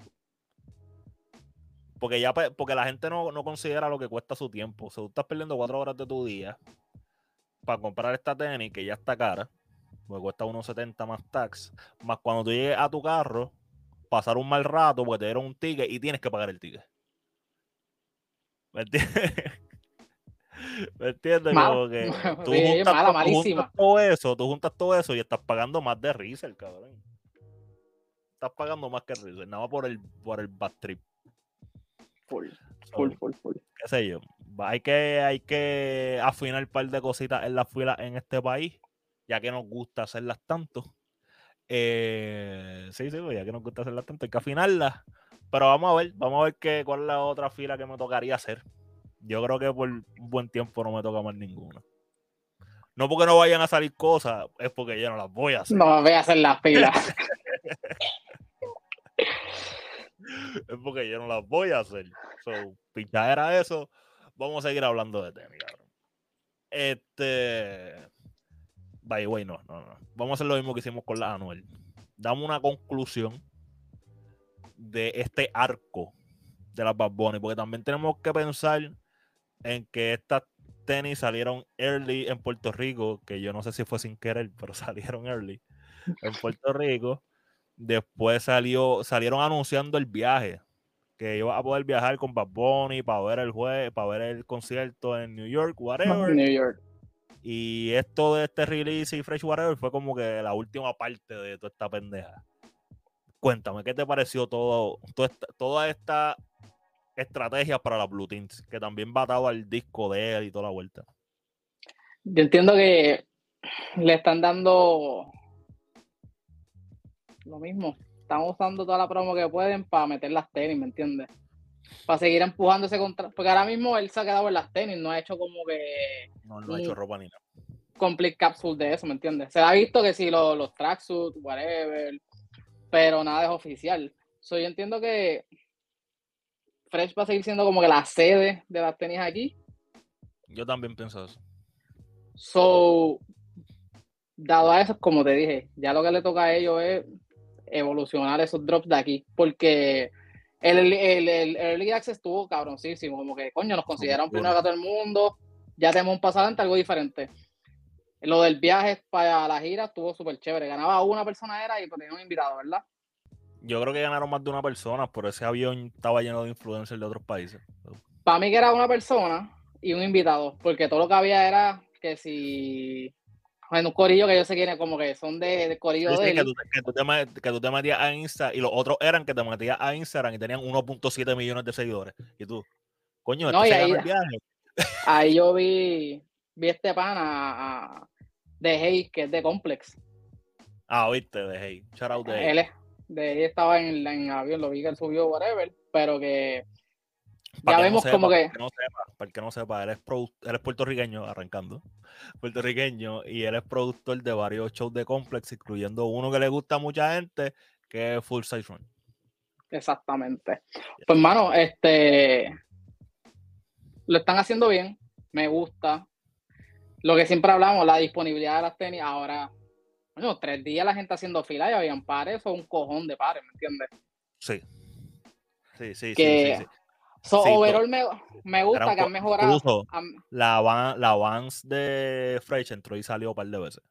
Porque ya porque la gente no, no considera lo que cuesta su tiempo. O sea, tú estás perdiendo cuatro horas de tu día para comprar esta tenis que ya está cara, porque cuesta unos setenta más tax, más cuando tú llegues a tu carro, pasar un mal rato porque te dieron un ticket y tienes que pagar el ticket. ¿Me entiendes? ¿Me entiendes? Como que tú, sí, juntas, mala, tú juntas todo eso, tú juntas todo eso y estás pagando más de Riesel, cabrón. Estás pagando más que Riesel, nada más por el, por el bad trip. Full, full, so, full, full. Qué sé yo. Hay que, hay que afinar un par de cositas en la fila en este país. ya que nos gusta hacerlas tanto. Eh, sí, sí, ya que nos gusta hacerlas tanto, hay que afinarlas. Pero vamos a ver, vamos a ver qué, cuál es la otra fila que me tocaría hacer. Yo creo que por un buen tiempo no me toca más ninguna. No porque no vayan a salir cosas, es porque yo no las voy a hacer. No voy a hacer las filas. Es porque yo no las voy a hacer. So, pinchadera eso. Vamos a seguir hablando de tenis, cabrón. Este. By the way, no, no, no. Vamos a hacer lo mismo que hicimos con la Anuel. Damos una conclusión de este arco de las Bad Bunny, porque también tenemos que pensar en que estas tenis salieron early en Puerto Rico, que yo no sé si fue sin querer, pero salieron early en Puerto Rico. Después salió, salieron anunciando el viaje, que iba a poder viajar con Bad Bunny para ver el jueves, para ver el concierto en New York, whatever. New York. Y esto de este release y Fresh Whatever fue como que la última parte de toda esta pendeja. Cuéntame, ¿qué te pareció todo, toda esta, toda esta estrategia para las Blue Tints? Que también va atado al disco de él y toda la vuelta. Yo entiendo que le están dando lo mismo. Están usando toda la promo que pueden para meter las tenis, ¿me entiendes? Para seguir empujando ese contrato. Porque ahora mismo él se ha quedado en las tenis, no ha hecho como que... No, no ha hecho ropa ni nada. Complete capsule de eso, ¿me entiendes? Se ha visto que sí, los, los tracksuits, whatever, pero nada es oficial. So, yo entiendo que Fresh va a seguir siendo como que la sede de las tenis aquí. Yo también pienso eso. So, dado a eso, como te dije, ya lo que le toca a ellos es evolucionar esos drops de aquí, porque el, el, el, el Early Access estuvo cabroncísimo, como que, coño, nos consideran primero que todo el mundo, ya tenemos un pasado ante algo diferente. Lo del viaje para la gira estuvo súper chévere, ganaba una persona era y tenía un invitado, ¿verdad? Yo creo que ganaron más de una persona, pero ese avión estaba lleno de influencers de otros países. Para mí que era una persona y un invitado, porque todo lo que había era que si... Bueno, un corillo que yo sé quiénes como que son de, de corillo sí, de sí, él. que, tú, que, tú te, que tú te metías a Insta y los otros eran que te metías a Instagram y tenían uno punto siete millones de seguidores. Y tú, coño, este No, y se ahí, ganó el viaje. ahí yo vi, vi este pana a, de Hey, que es de Complex. Ah, oíste, de Hey. Shout out de Hey. Él es, de Hey estaba en el en avión, lo vi que él subió, whatever, pero que Para ya que vemos no sepa, como que... Para que no sepa, para que no sepa, él es, produ- él es puertorriqueño, arrancando, puertorriqueño, y él es productor de varios shows de Complex, incluyendo uno que le gusta a mucha gente, que es Full Size Run. Exactamente. Pues, mano, este... Lo están haciendo bien, me gusta. Lo que siempre hablamos, la disponibilidad de las tenis, ahora... Bueno, tres días la gente haciendo fila y habían pares, o un cojón de pares, ¿me entiendes? Sí. Sí, sí, que, sí, sí. sí. So, sí overall me, me gusta un, que han mejorado. incluso Han, la, van, la Vans de Fresh entró y salió un par de veces.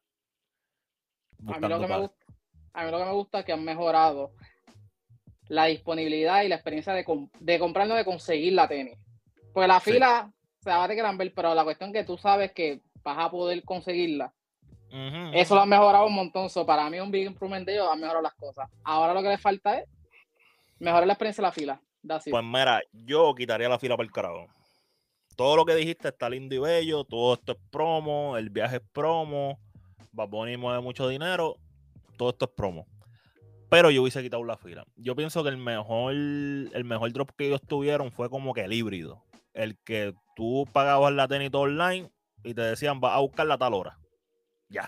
A mí, lo que me pares. gusta, a mí lo que me gusta es que han mejorado la disponibilidad y la experiencia de, de comprar, no de conseguir la tenis. Pues la fila sí. Se va a tener que ver, pero la cuestión es que tú sabes que vas a poder conseguirla. Uh-huh. Eso lo han mejorado un montón. So, para mí un big improvement de ellos han mejorado las cosas. Ahora lo que les falta es mejorar la experiencia de la fila. Pues mira, yo quitaría la fila para el carajo. Todo lo que dijiste está lindo y bello, todo esto es promo, el viaje es promo, Bad Bunny mueve mucho dinero, todo esto es promo. Pero yo hubiese quitado la fila. Yo pienso que el mejor, el mejor drop que ellos tuvieron fue como que el híbrido. El que tú pagabas la tenis online y te decían, vas a buscarla a tal hora. Ya.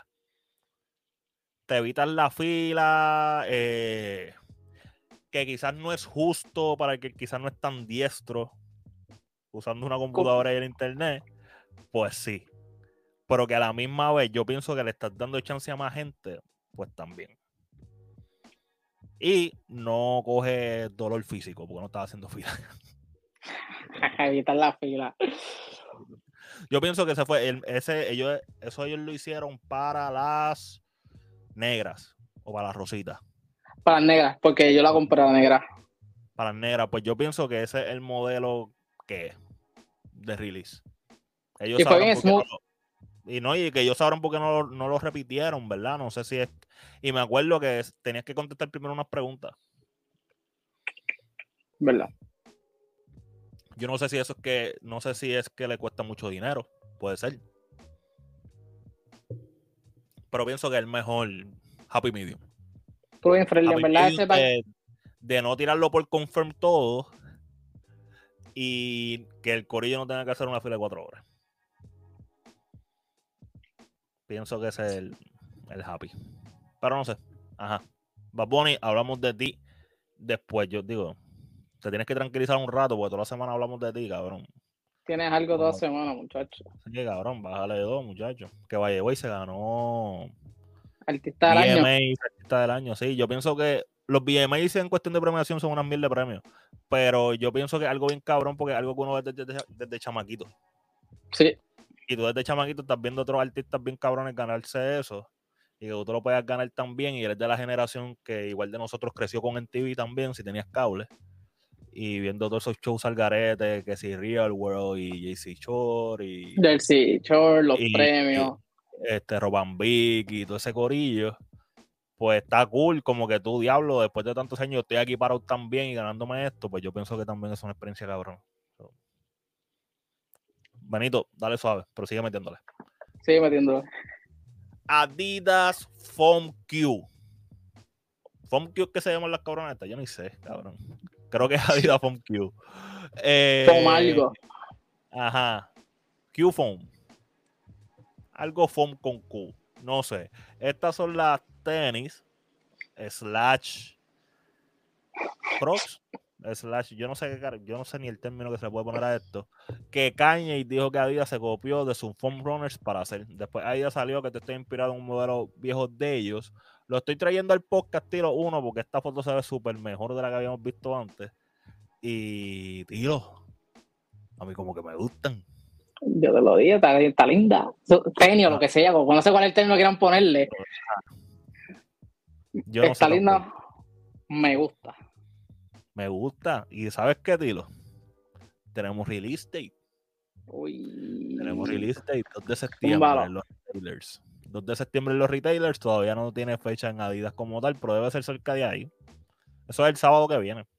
Te evitas la fila, eh, que quizás no es justo para el que quizás no es tan diestro usando una computadora y el internet, pues sí. Pero que a la misma vez yo pienso que le estás dando chance a más gente, pues también. Y no coge dolor físico porque no estaba haciendo fila. Evitar la fila. Yo pienso que ese fue el, ese, ellos, eso ellos lo hicieron para las negras o para las rositas. Para las negras, porque yo la compré a la negra. Para las negras, pues yo pienso que ese es el modelo que de release. Ellos y fue bien smooth. No, y no, y que ellos sabrán por qué no, no lo repitieron, ¿verdad? No sé si es. Y me acuerdo que tenías que contestar primero unas preguntas. ¿Verdad? Yo no sé si eso es que. No sé si es que le cuesta mucho dinero. Puede ser. pero pienso que es el mejor happy medium. Tú bien friendly, en verdad ese de, de no tirarlo por confirm todo y que el corillo no tenga que hacer una fila de cuatro horas. Pienso que ese es el, el happy. Pero no sé. Ajá. Bad Bunny, hablamos de ti después. Yo digo, te tienes que tranquilizar un rato porque toda la semana hablamos de ti, cabrón. Tienes algo toda la semana, muchacho. Sí, cabrón, bájale de dos, muchacho. Que vaya, güey, se ganó Artista del año. V M A, artista del año, sí. Yo pienso que los V M A en cuestión de premiación son unas mil de premios. Pero yo pienso que es algo bien cabrón porque es algo que uno ve desde, desde, desde chamaquito. Sí. Y tú desde chamaquito estás viendo otros artistas bien cabrones ganarse eso. Y que tú te lo puedas ganar también. Y eres de la generación que igual de nosotros creció con M T V también, si tenías cable. Y viendo todos esos shows al garete, que si Real World y J C Shore y... Jersey Shore, los y, premios. Y, este, Roban Vic y todo ese corillo. Pues está cool, como que tú, diablo, después de tantos años estoy aquí parado también y ganándome esto, pues yo pienso que también es una experiencia cabrón. So, Benito, dale suave, pero sigue metiéndole. Sigue metiéndole. Adidas Foam Q. Foam Q, ¿qué se llaman las cabronetas? Yo no sé, cabrón. Creo que es Adidas Foam Q. Eh, Foam algo. Ajá. Q Foam. Algo Foam con Q. No sé. Estas son las tenis slash Crocs slash, yo no sé qué, yo no sé ni el término que se le puede poner a esto, que Kanye dijo que Adidas se copió de sus foam runners para hacer. Después Adidas salió que te estoy inspirado en un modelo viejo de ellos. Lo estoy trayendo al podcast tiro uno porque esta foto se ve súper mejor de la que habíamos visto antes. Y tiro, a mí como que me gustan. Yo te lo dije, está, está linda. Genio, ah, lo que sea, como no sé cuál es el término que quieran ponerle. Yo no está sé linda, tampoco. Me gusta. Me gusta. ¿Y sabes qué, Tilo? Tenemos release date. Uy. Tenemos release date dos de septiembre en los retailers. dos de septiembre en los retailers. Todavía no tiene fecha en Adidas como tal, pero debe ser cerca de ahí. Eso es el sábado que viene.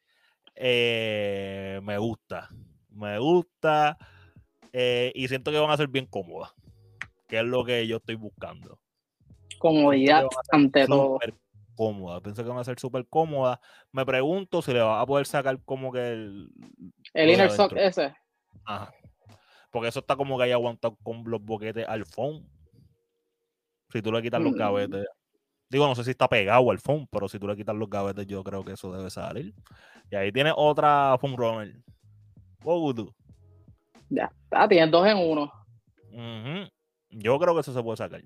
Eh, me gusta. Me gusta. Eh, y siento que van a ser bien cómodas. Que es lo que yo estoy buscando. Comodidad ante todo. Cómoda. Pienso que van a ser súper cómodas. Me pregunto si le va a poder sacar como que el... El inner sock ese. Ajá. Porque eso está como que ahí aguantado con los boquetes al foam. Si tú le quitas mm. los gavetes. Digo, no sé si está pegado al foam, pero si tú le quitas los gavetes, yo creo que eso debe salir. Y ahí tienes otra foam runner. What would do? Ya. Ah, tienes dos en uno. Uh-huh. Yo creo que eso se puede sacar.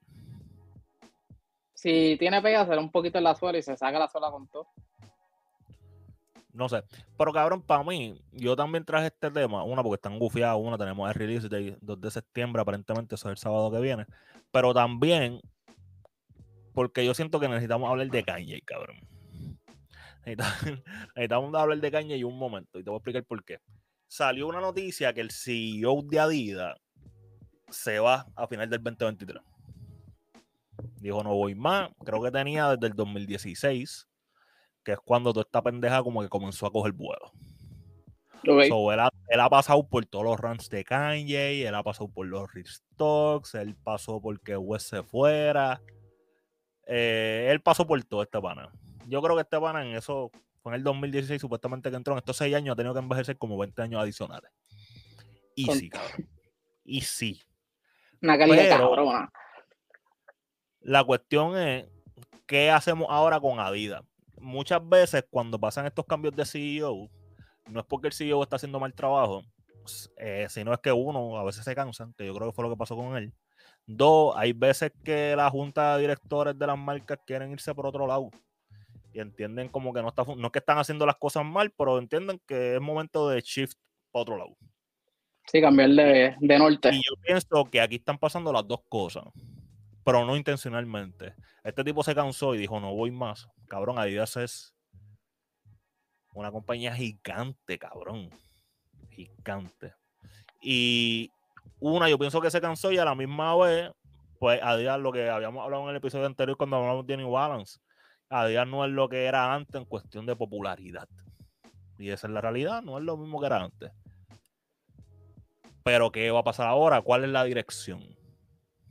Si tiene pega, será un poquito en la suela y se saca la suela con todo. No sé. Pero cabrón, para mí, yo también traje este tema. Una, porque están gufiados. Una, tenemos el release de dos de septiembre. Aparentemente eso es el sábado que viene. Pero también, porque yo siento que necesitamos hablar de Kanye, cabrón. Necesitamos, necesitamos hablar de Kanye y un momento. Y te voy a explicar por qué. Salió una noticia que el C E O de Adidas se va a final del veinte veintitrés. Dijo, no voy más. Creo que tenía desde el dos mil dieciséis, que es cuando toda esta pendeja como que comenzó a coger vuelo. Okay. So, él, ha, él ha pasado por todos los runs de Kanye, él ha pasado por los restocks, él pasó por que West se fuera. Eh, él pasó por todo este pana. Yo creo que este pana en eso fue en el dos mil dieciséis, supuestamente que entró en estos seis años, ha tenido que envejecer como veinte años adicionales. Y Con... sí, cabrón. Y sí. Una calidad cabrona. La cuestión es, ¿qué hacemos ahora con Adidas? Muchas veces cuando pasan estos cambios de C E O, no es porque el C E O está haciendo mal trabajo, eh, sino es que uno, a veces se cansan, que yo creo que fue lo que pasó con él. Dos, hay veces que la junta de directores de las marcas quieren irse por otro lado y entienden como que no está, no es que están haciendo las cosas mal, pero entienden que es momento de shift para otro lado. Sí, cambiar de, de norte. Y yo pienso que aquí están pasando las dos cosas, pero no intencionalmente. Este tipo se cansó y dijo, no voy más. Cabrón, Adidas es una compañía gigante, cabrón. Gigante. Y una, yo pienso que se cansó y a la misma vez, pues Adidas, lo que habíamos hablado en el episodio anterior cuando hablamos de New Balance, Adidas no es lo que era antes en cuestión de popularidad. Y esa es la realidad, no es lo mismo que era antes. Pero ¿qué va a pasar ahora? ¿Cuál es la dirección?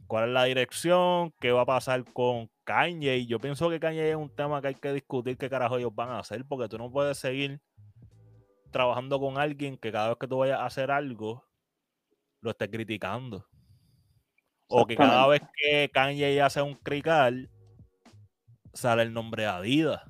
cuál es la dirección, qué va a pasar con Kanye. Yo pienso que Kanye es un tema que hay que discutir qué carajo ellos van a hacer, porque tú no puedes seguir trabajando con alguien que cada vez que tú vayas a hacer algo, lo estés criticando. O que cada vez que Kanye hace un crical, sale el nombre Adidas.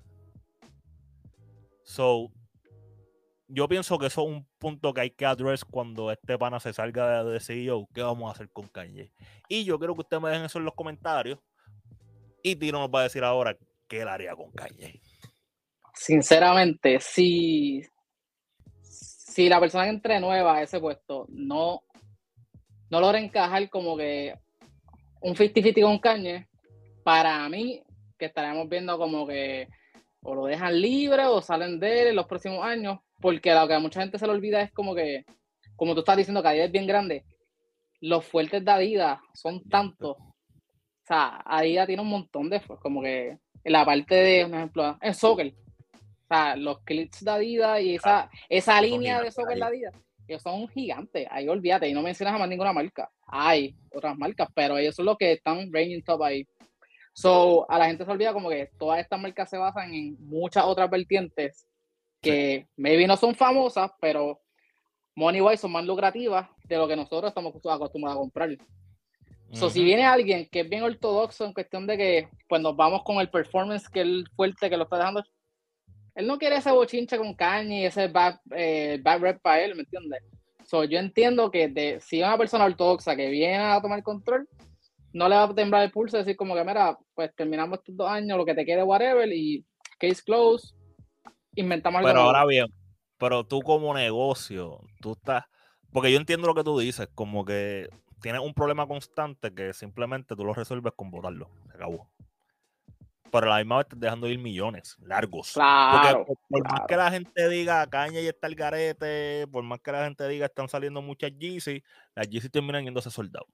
So, yo pienso que eso es un punto que hay que address cuando este pana se salga de C E O. ¿Qué vamos a hacer con Kanye? Y yo quiero que ustedes me dejen eso en los comentarios. Y Tino nos va a decir ahora qué él haría con Kanye. Sinceramente, si, si la persona que entre nueva a ese puesto no, no logra encajar como que un cincuenta cincuenta con Kanye, para mí, que estaremos viendo como que o lo dejan libre o salen de él en los próximos años, porque lo que a mucha gente se le olvida es como que, como tú estás diciendo, que Adidas es bien grande, los fuertes de Adidas son tantos. O sea, Adidas tiene un montón de, como que, en la parte de, por ejemplo, en soccer, o sea, los clips de Adidas y esa, esa línea de soccer de Adidas, ellos son gigantes, ahí olvídate, y no mencionas jamás ninguna marca. Hay otras marcas, pero ellos son los que están reigning top ahí. So, a la gente se olvida como que todas estas marcas se basan en muchas otras vertientes que sí, maybe no son famosas, pero money-wise son más lucrativas de lo que nosotros estamos acostumbrados a comprar. So, uh-huh. Si viene alguien que es bien ortodoxo en cuestión de que pues nos vamos con el performance que es fuerte que lo está dejando, él no quiere ese bochinche con Kanye y ese bad, eh, bad rep para él, ¿me entiendes? So, yo entiendo que de, si una persona ortodoxa que viene a tomar control, no le va a temblar el pulso y decir como que, mira, pues terminamos estos dos años, lo que te quede, whatever, y case closed, inventamos algo Pero nuevo. ahora bien, pero tú como negocio, tú estás, porque yo entiendo lo que tú dices, como que tienes un problema constante que simplemente tú lo resuelves con botarlo, se acabó. Pero a la misma vez estás dejando ir millones largos. Claro, porque por, por claro. más que la gente diga Kanye y está el garete, por más que la gente diga están saliendo muchas Yeezy, las Yeezy terminan yéndose sold out.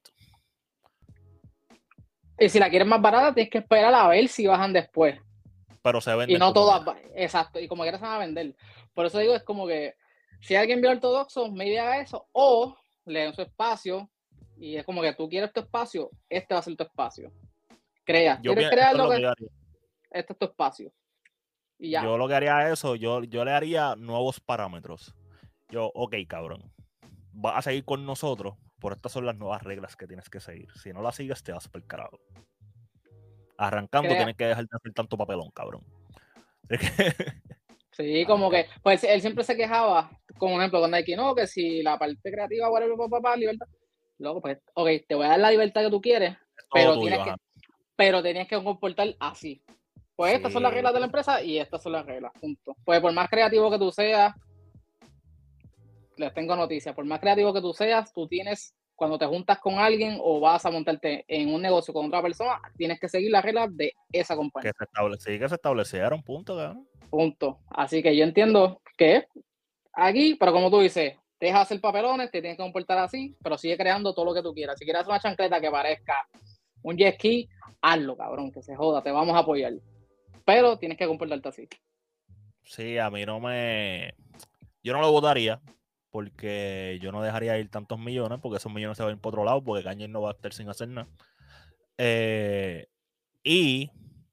Y si la quieres más barata, tienes que esperar a ver si bajan después. Pero se venden. Y no todas, exacto, y como quieras se van a vender. Por eso digo, es como que si alguien vio ortodoxo, me haga eso, o le den su espacio, y es como que tú quieres tu espacio, este va a ser tu espacio. Crea, yo quieres pienso, crear lo lo que, que, que este es tu espacio. Y ya. Yo lo que haría eso, yo, yo le haría nuevos parámetros. Yo, ok, cabrón, vas a seguir con nosotros, por estas son las nuevas reglas que tienes que seguir. Si no las sigues, te vas por el carajo. Arrancando, Crea. Tienes que dejar de hacer tanto papelón, cabrón. Sí, como que, pues él siempre se quejaba, como ejemplo, con Nike, no, que si la parte creativa, whatever, papá, papá, libertad. Luego, pues, ok, te voy a dar la libertad que tú quieres, pero tuyo, tienes que, pero tenías que comportar así. Pues sí. Estas son las reglas de la empresa y estas son las reglas, punto. Pues por más creativo que tú seas, les tengo noticias, por más creativo que tú seas, tú tienes, cuando te juntas con alguien o vas a montarte en un negocio con otra persona, tienes que seguir las reglas de esa compañía. Que se establece, que se establecieron, punto, cabrón. Punto. Así que yo entiendo que aquí, pero como tú dices, deja de hacer papelones, te tienes que comportar así, pero sigue creando todo lo que tú quieras. Si quieres hacer una chancleta que parezca un jet ski, hazlo, cabrón, que se joda, te vamos a apoyar. Pero tienes que comportarte así. Sí, a mí no me... Yo no lo votaría, porque yo no dejaría ir tantos millones, porque esos millones se van por otro lado, porque Kanye no va a estar sin hacer nada. Eh, y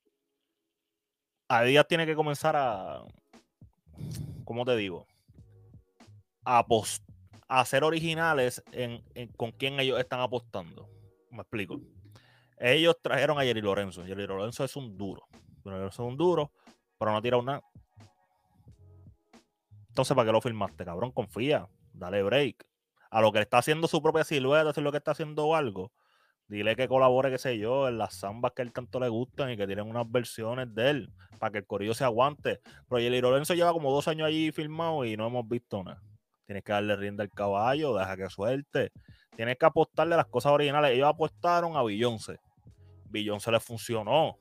Adidas tiene que comenzar a... ¿Cómo te digo? A, post, a ser originales en, en con quién ellos están apostando. Me explico. Ellos trajeron a Jerry Lorenzo. Jerry Lorenzo es un duro. Jerry Lorenzo es un duro, pero no ha tirado nada. Entonces, ¿para qué lo firmaste, cabrón? Confía. Dale break. A lo que está haciendo su propia silueta, si es lo que está haciendo algo, dile que colabore, qué sé yo, en las zambas que a él tanto le gustan y que tienen unas versiones de él, para que el corillo se aguante. Pero Jerry Lorenzo lleva como dos años allí filmado y no hemos visto nada. Tienes que darle rienda al caballo, deja que suelte. Tienes que apostarle a las cosas originales. Ellos apostaron a Beyoncé. Beyoncé les funcionó.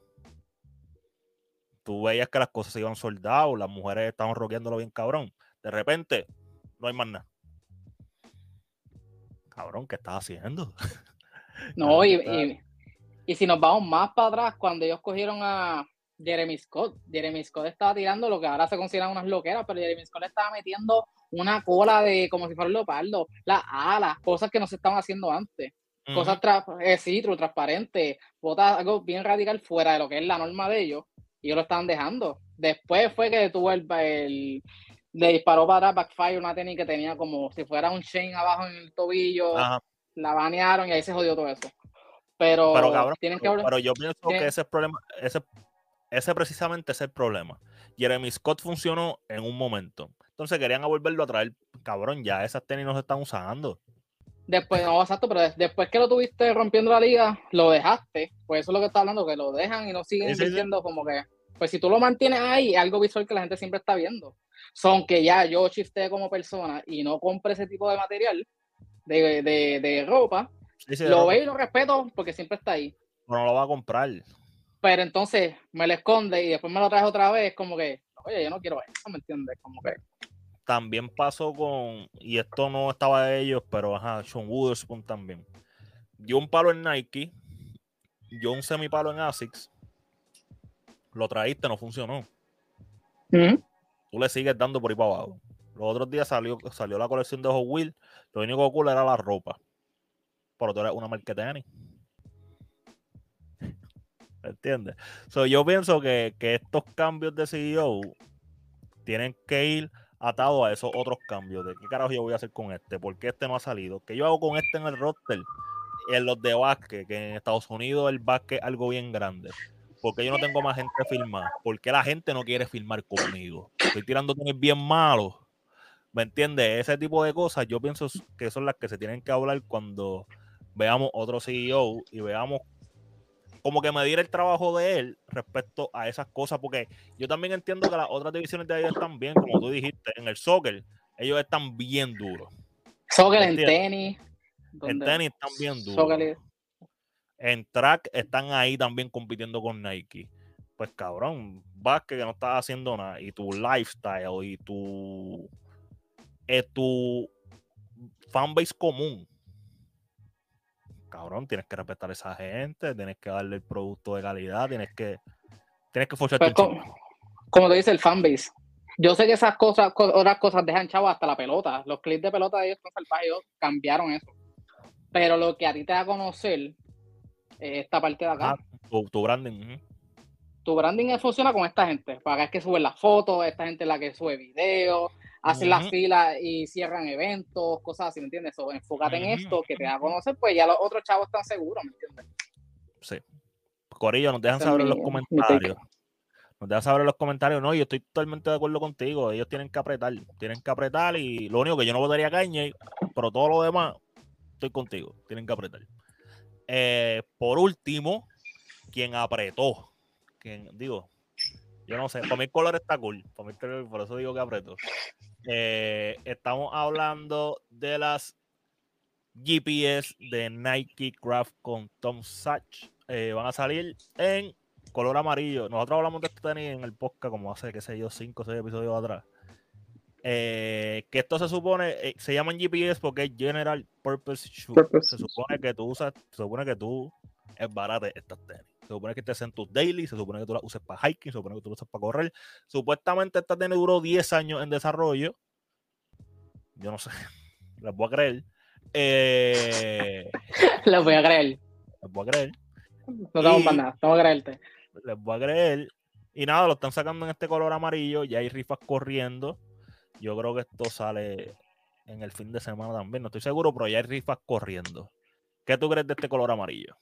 Tú veías que las cosas se iban soldados, las mujeres estaban rockeándolo bien cabrón. De repente, no hay más nada. Cabrón, ¿qué estás haciendo? No, cabrón, y, estás... y, y si nos vamos más para atrás, cuando ellos cogieron a Jeremy Scott, Jeremy Scott estaba tirando lo que ahora se consideran unas loqueras, pero Jeremy Scott le estaba metiendo una cola de como si fuera un leopardo, las alas, cosas que no se estaban haciendo antes. uh-huh. cosas tra eh, citru, transparentes, botas algo bien radical fuera de lo que es la norma de ellos, y ellos lo estaban dejando. Después fue que tuvo el, el le disparó para atrás, backfire, una tenis que tenía como si fuera un chain abajo en el tobillo, Ajá. la banearon y ahí se jodió todo eso. Pero, pero cabrón, tienen que hablar, pero yo pienso ¿tienen? que ese problema, ese, ese precisamente es el problema. Jeremy Scott funcionó en un momento. Entonces querían volverlo a traer. Cabrón, ya esas tenis no se están usando. Después, no, exacto, pero después que lo tuviste rompiendo la liga, lo dejaste. Pues eso es lo que está hablando, que lo dejan y no siguen sí, diciendo sí, sí. como que, pues si tú lo mantienes ahí, algo visual que la gente siempre está viendo. Son que ya yo shifté como persona y no compre ese tipo de material, de, de, de ropa, sí, sí, de lo veo y lo respeto porque siempre está ahí. Pero no lo va a comprar. Pero entonces me lo esconde y después me lo traes otra vez, como que, oye, yo no quiero eso, ¿me entiendes? Como que... También pasó con, y esto no estaba de ellos, pero ajá, Sean Wotherspoon también. Dio un palo en Nike, dio un semipalo en Asics, lo traíste, no funcionó. ¿Mm? Tú le sigues dando por ahí para abajo. Los otros días salió, salió la colección de Hot Wheels, lo único cool era la ropa. Pero tú eres una marca de tenis. ¿Entiendes? So, yo pienso que, que estos cambios de C E O tienen que ir atados a esos otros cambios. ¿De qué carajo yo voy a hacer con este? ¿Por qué este no ha salido? ¿Qué yo hago con este en el roster? En los de básquet, que en Estados Unidos el básquet es algo bien grande. ¿Por qué yo no tengo más gente a filmar? ¿Por qué la gente no quiere filmar conmigo? Estoy tirando tenis bien malos. ¿Me entiendes? Ese tipo de cosas yo pienso que son las que se tienen que hablar cuando veamos otro C E O y veamos como que medir el trabajo de él respecto a esas cosas, porque yo también entiendo que las otras divisiones de ellos están bien, como tú dijiste, en el soccer, ellos están bien duros. Soccer en tenis. En tenis están bien duros. Soccer. En track están ahí también compitiendo con Nike. Pues cabrón, básquet que no estás haciendo nada, y tu lifestyle y tu, eh, tu fanbase común. Cabrón, tienes que respetar a esa gente, tienes que darle el producto de calidad, tienes que tienes que forzarte pues, un como, como te dice el fanbase, yo sé que esas cosas, otras cosas dejan chavo hasta la pelota, los clips de pelota de ellos con salvaje, ellos cambiaron eso, pero lo que a ti te da a conocer es esta parte de acá. Ah, tu, tu branding. Uh-huh. Tu branding funciona con esta gente, para que es que suben las fotos, esta gente es la que sube videos, hacen uh-huh. las filas y cierran eventos, cosas así, ¿me entiendes? So, enfócate uh-huh. en esto, que te da a conocer, pues ya los otros chavos están seguros, ¿me entiendes? Sí. Corillo, nos dejan Ese saber en los comentarios. Nos dejan saber en los comentarios. No, yo estoy totalmente de acuerdo contigo. Ellos tienen que apretar, tienen que apretar y lo único que yo no votaría Kanye, pero todo lo demás, estoy contigo. Tienen que apretar. Eh, por último, quien apretó, quien, digo, yo no sé, para mí el color está cool, para mí el, por eso digo que apretó. Eh, estamos hablando de las G P S de Nike Craft con Tom Sachs. Eh, van a salir en color amarillo. Nosotros hablamos de esto tenis en el podcast como hace, qué sé yo, cinco o seis episodios atrás. Eh, que esto se supone, eh, se llaman G P S porque es General Purpose Shoe. Purpose. Se supone que tú usas, se supone que tú es barato estas tenis. Se supone que estés en tus daily, se supone que tú las uses para hiking, se supone que tú las usas para correr. Supuestamente esta tenis duró diez años en desarrollo. Yo no sé, les voy a creer. Eh, les voy a creer. Les voy a creer. No tengo para nada, tengo que creerte. Les voy a creer. Y nada, lo están sacando en este color amarillo. Ya hay rifas corriendo. Yo creo que esto sale en el fin de semana también. No estoy seguro, pero ya hay rifas corriendo. ¿Qué tú crees de este color amarillo?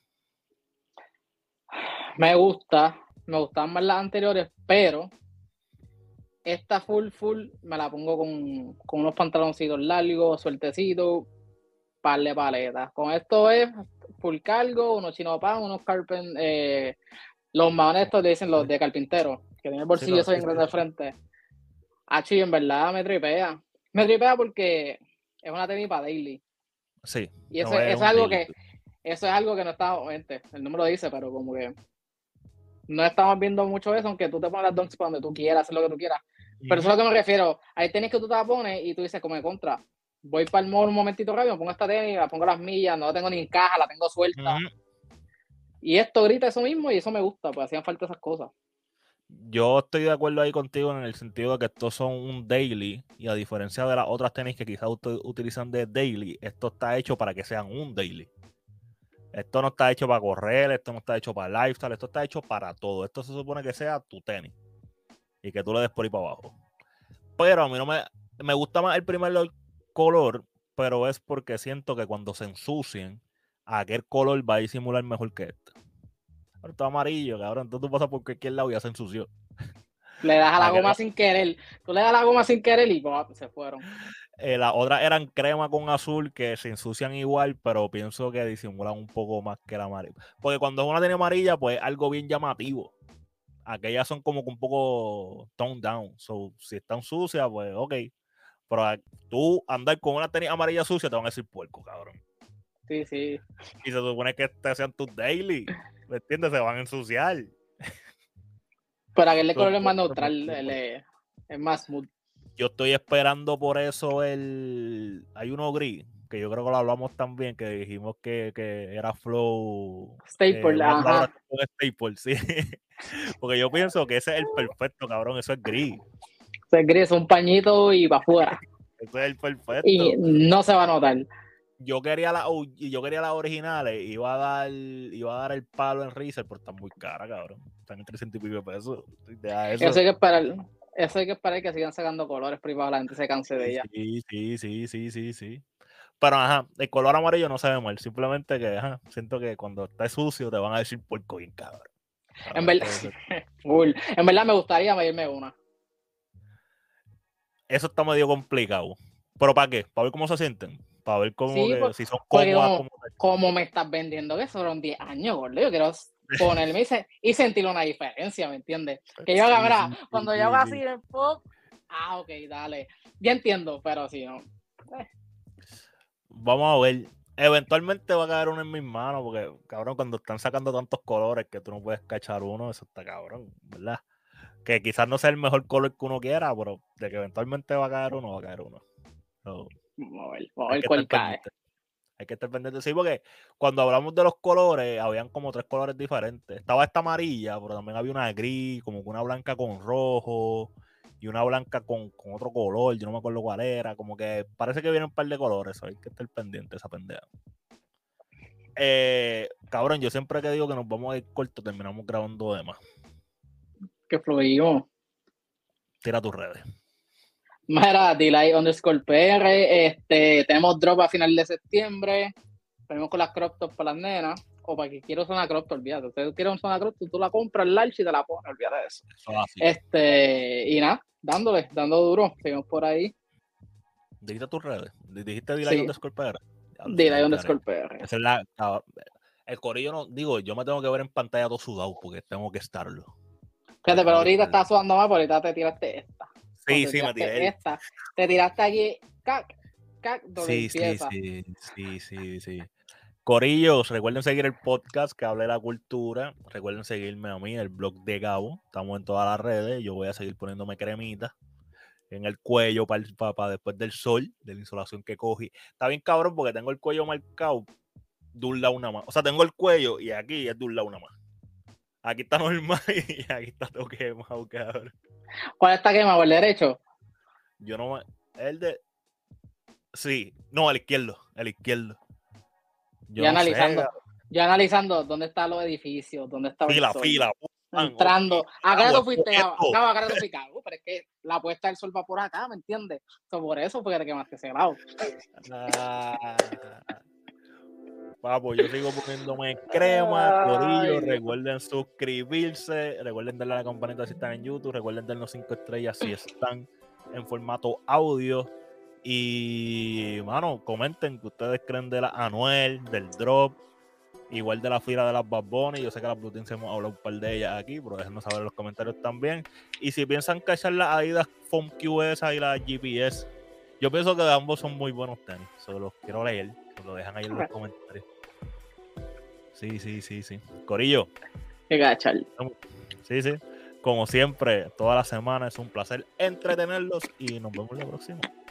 Me gusta. Me gustan más las anteriores, pero esta full, full, me la pongo con, con unos pantaloncitos largos, sueltecitos, par de paletas. Con esto es full cargo, unos chino pan, unos carpen, eh, los más honestos le dicen los de carpintero, que tienen el bolsillo sí, eso bien grande de frente. Achi, en verdad me tripea. Me tripea porque es una tenis para daily. Sí. Y eso, no es, eso es algo daily. que eso es algo que no está, obviamente, el número dice, pero como que no estamos viendo mucho eso, aunque tú te pones las dunks para donde tú quieras, hacer lo que tú quieras. Mm-hmm. Pero eso es a lo que me refiero. Hay tenis que tú te la pones y tú dices, como de contra, voy para el mall un momentito rápido, me pongo esta tenis, la pongo las millas, no la tengo ni en caja, la tengo suelta. Mm-hmm. Y esto grita eso mismo y eso me gusta, pues hacían falta esas cosas. Yo estoy de acuerdo ahí contigo en el sentido de que estos son un daily y a diferencia de las otras tenis que quizás ustedes utilizan de daily, esto está hecho para que sean un daily. Esto no está hecho para correr, esto no está hecho para lifestyle, esto está hecho para todo. Esto se supone que sea tu tenis y que tú le des por ahí para abajo. Pero a mí no me, me gusta más el primer color, pero es porque siento que cuando se ensucien, aquel color va a disimular mejor que este. Pero está amarillo, cabrón. Entonces tú pasas por cualquier lado y ya se ensució. Le das a la goma sin querer. Tú le das a la goma sin querer y pues, se fueron. Eh, las otras eran crema con azul que se ensucian igual, pero pienso que disimulan un poco más que la amarilla. Porque cuando una tiene amarilla, pues algo bien llamativo. Aquellas son como que un poco toned down. So, si están sucias, pues ok. Pero tú andar con una tenis amarilla sucia, te van a decir puerco, cabrón. Sí, sí. Y se supone que te sean tus daily. ¿Me entiendes? Se van a ensuciar. Pero aquel color es más neutral, el, el, es más smooth. Yo estoy esperando por eso el... Hay uno gris, que yo creo que lo hablamos también, que dijimos que, que era Flow... Staple, eh, ajá. Staple, sí. Porque yo pienso que ese es el perfecto, cabrón. Eso es gris. Eso es gris, un pañito y para afuera. Eso es el perfecto. Y no se va a notar. Yo quería las yo quería las originales, iba a dar, iba a dar el palo en Reeser, pero están muy caras, cabrón. Están en trescientos y pico pesos. Eso. eso hay que esperar, eso hay que esperar que sigan sacando colores privados, la gente se canse de ella. Sí, sí, sí, sí, sí, sí. Pero ajá, el color amarillo no se ve mal, simplemente que ajá, siento que cuando está sucio te van a decir puerco bien, cabrón. En verdad, full. En verdad me gustaría medirme una. Eso está medio complicado. ¿Pero para qué? ¿Para ver cómo se sienten? Para ver cómo sí, que, pues, si son cómodas. Como, como me estás vendiendo que fueron diez años, gordo. Yo quiero ponerme y, y sentir una diferencia, ¿me entiendes? Que yo haga, mira, sí, cuando sí, yo haga sí. así en pop, ah, ok, dale. Ya entiendo, pero si no. Eh. Vamos a ver. Eventualmente va a caer uno en mis manos, porque, cabrón, cuando están sacando tantos colores que tú no puedes cachar uno, eso está cabrón, ¿verdad? Que quizás no sea el mejor color que uno quiera, pero de que eventualmente va a caer uno, va a caer uno. So, vamos a ver, vamos a ver cuál cae. Pendiente. Hay que estar pendiente. Sí, porque cuando hablamos de los colores, habían como tres colores diferentes. Estaba esta amarilla, pero también había una gris, como una blanca con rojo y una blanca con, con otro color. Yo no me acuerdo cuál era. Como que parece que vienen un par de colores. Hay que estar pendiente de esa pendeja. Eh, cabrón, yo siempre que digo que nos vamos a ir corto, terminamos grabando de más. Que fluimos. Tira tus redes. Mira, delay underscore P R, este, tenemos drop a final de septiembre, venimos con las crop tops para las nenas, o para que quiero una crop top, olvídate, ustedes quieren una crop top, tú la compras large y te la pones, olvídate de eso. eso así. Este, y nada, dándole, dando duro, seguimos por ahí. Dijiste tus redes, dijiste delay sí. underscore P R. Delay underscore P R. Esa es la, el corillo no, digo, yo me tengo que ver en pantalla todo sudado porque tengo que estarlo. Fíjate, pero ahorita estás sudando más, porque ahorita te tiraste esta. Sí, sí, me tiré. Esta. Te tiraste aquí, cac, cac, donde sí, empieza. Sí, sí, sí, sí. Corillos, recuerden seguir el podcast que habla de la cultura. Recuerden seguirme a mí, el blog de Gabo. Estamos en todas las redes. Yo voy a seguir poniéndome cremita en el cuello para pa, pa después del sol, de la insolación que cogí. Está bien cabrón porque tengo el cuello marcado de un lado una más. O sea, tengo el cuello y aquí es de un lado una más. Aquí está normal y aquí está todo quemado, cabrón. ¿Cuál está quemado? ¿El derecho? Yo no me... El de... Sí. No, el izquierdo. El izquierdo. Yo ya no analizando. Sé. Ya analizando dónde están los edificios, dónde está fila, el sol. Fila, entrando. Acá tú fuiste, acá, acá tú fuiste, pero es que la puesta del sol va por acá, ¿me entiendes? So, por eso fue que te quemaste ese lado. Ah, papo, yo sigo poniéndome crema, corillo. Recuerden suscribirse, recuerden darle a la campanita si están en YouTube, recuerden darnos cinco estrellas si están en formato audio. Y, mano, comenten que ustedes creen de la Anuel, del drop, igual de la fila de las Bad Bunny. Yo sé que las Blue Teams hemos hablado un par de ellas aquí, pero déjenos saber en los comentarios también. Y si piensan cachar las Adidas Foam Q S y las G P S, yo pienso que ambos son muy buenos tenis. Solo los quiero leer, lo dejan ahí en los comentarios. Sí, sí, sí, sí. Corillo. Qué gachar. Sí, sí. Como siempre, toda la semana es un placer entretenerlos y nos vemos la próxima.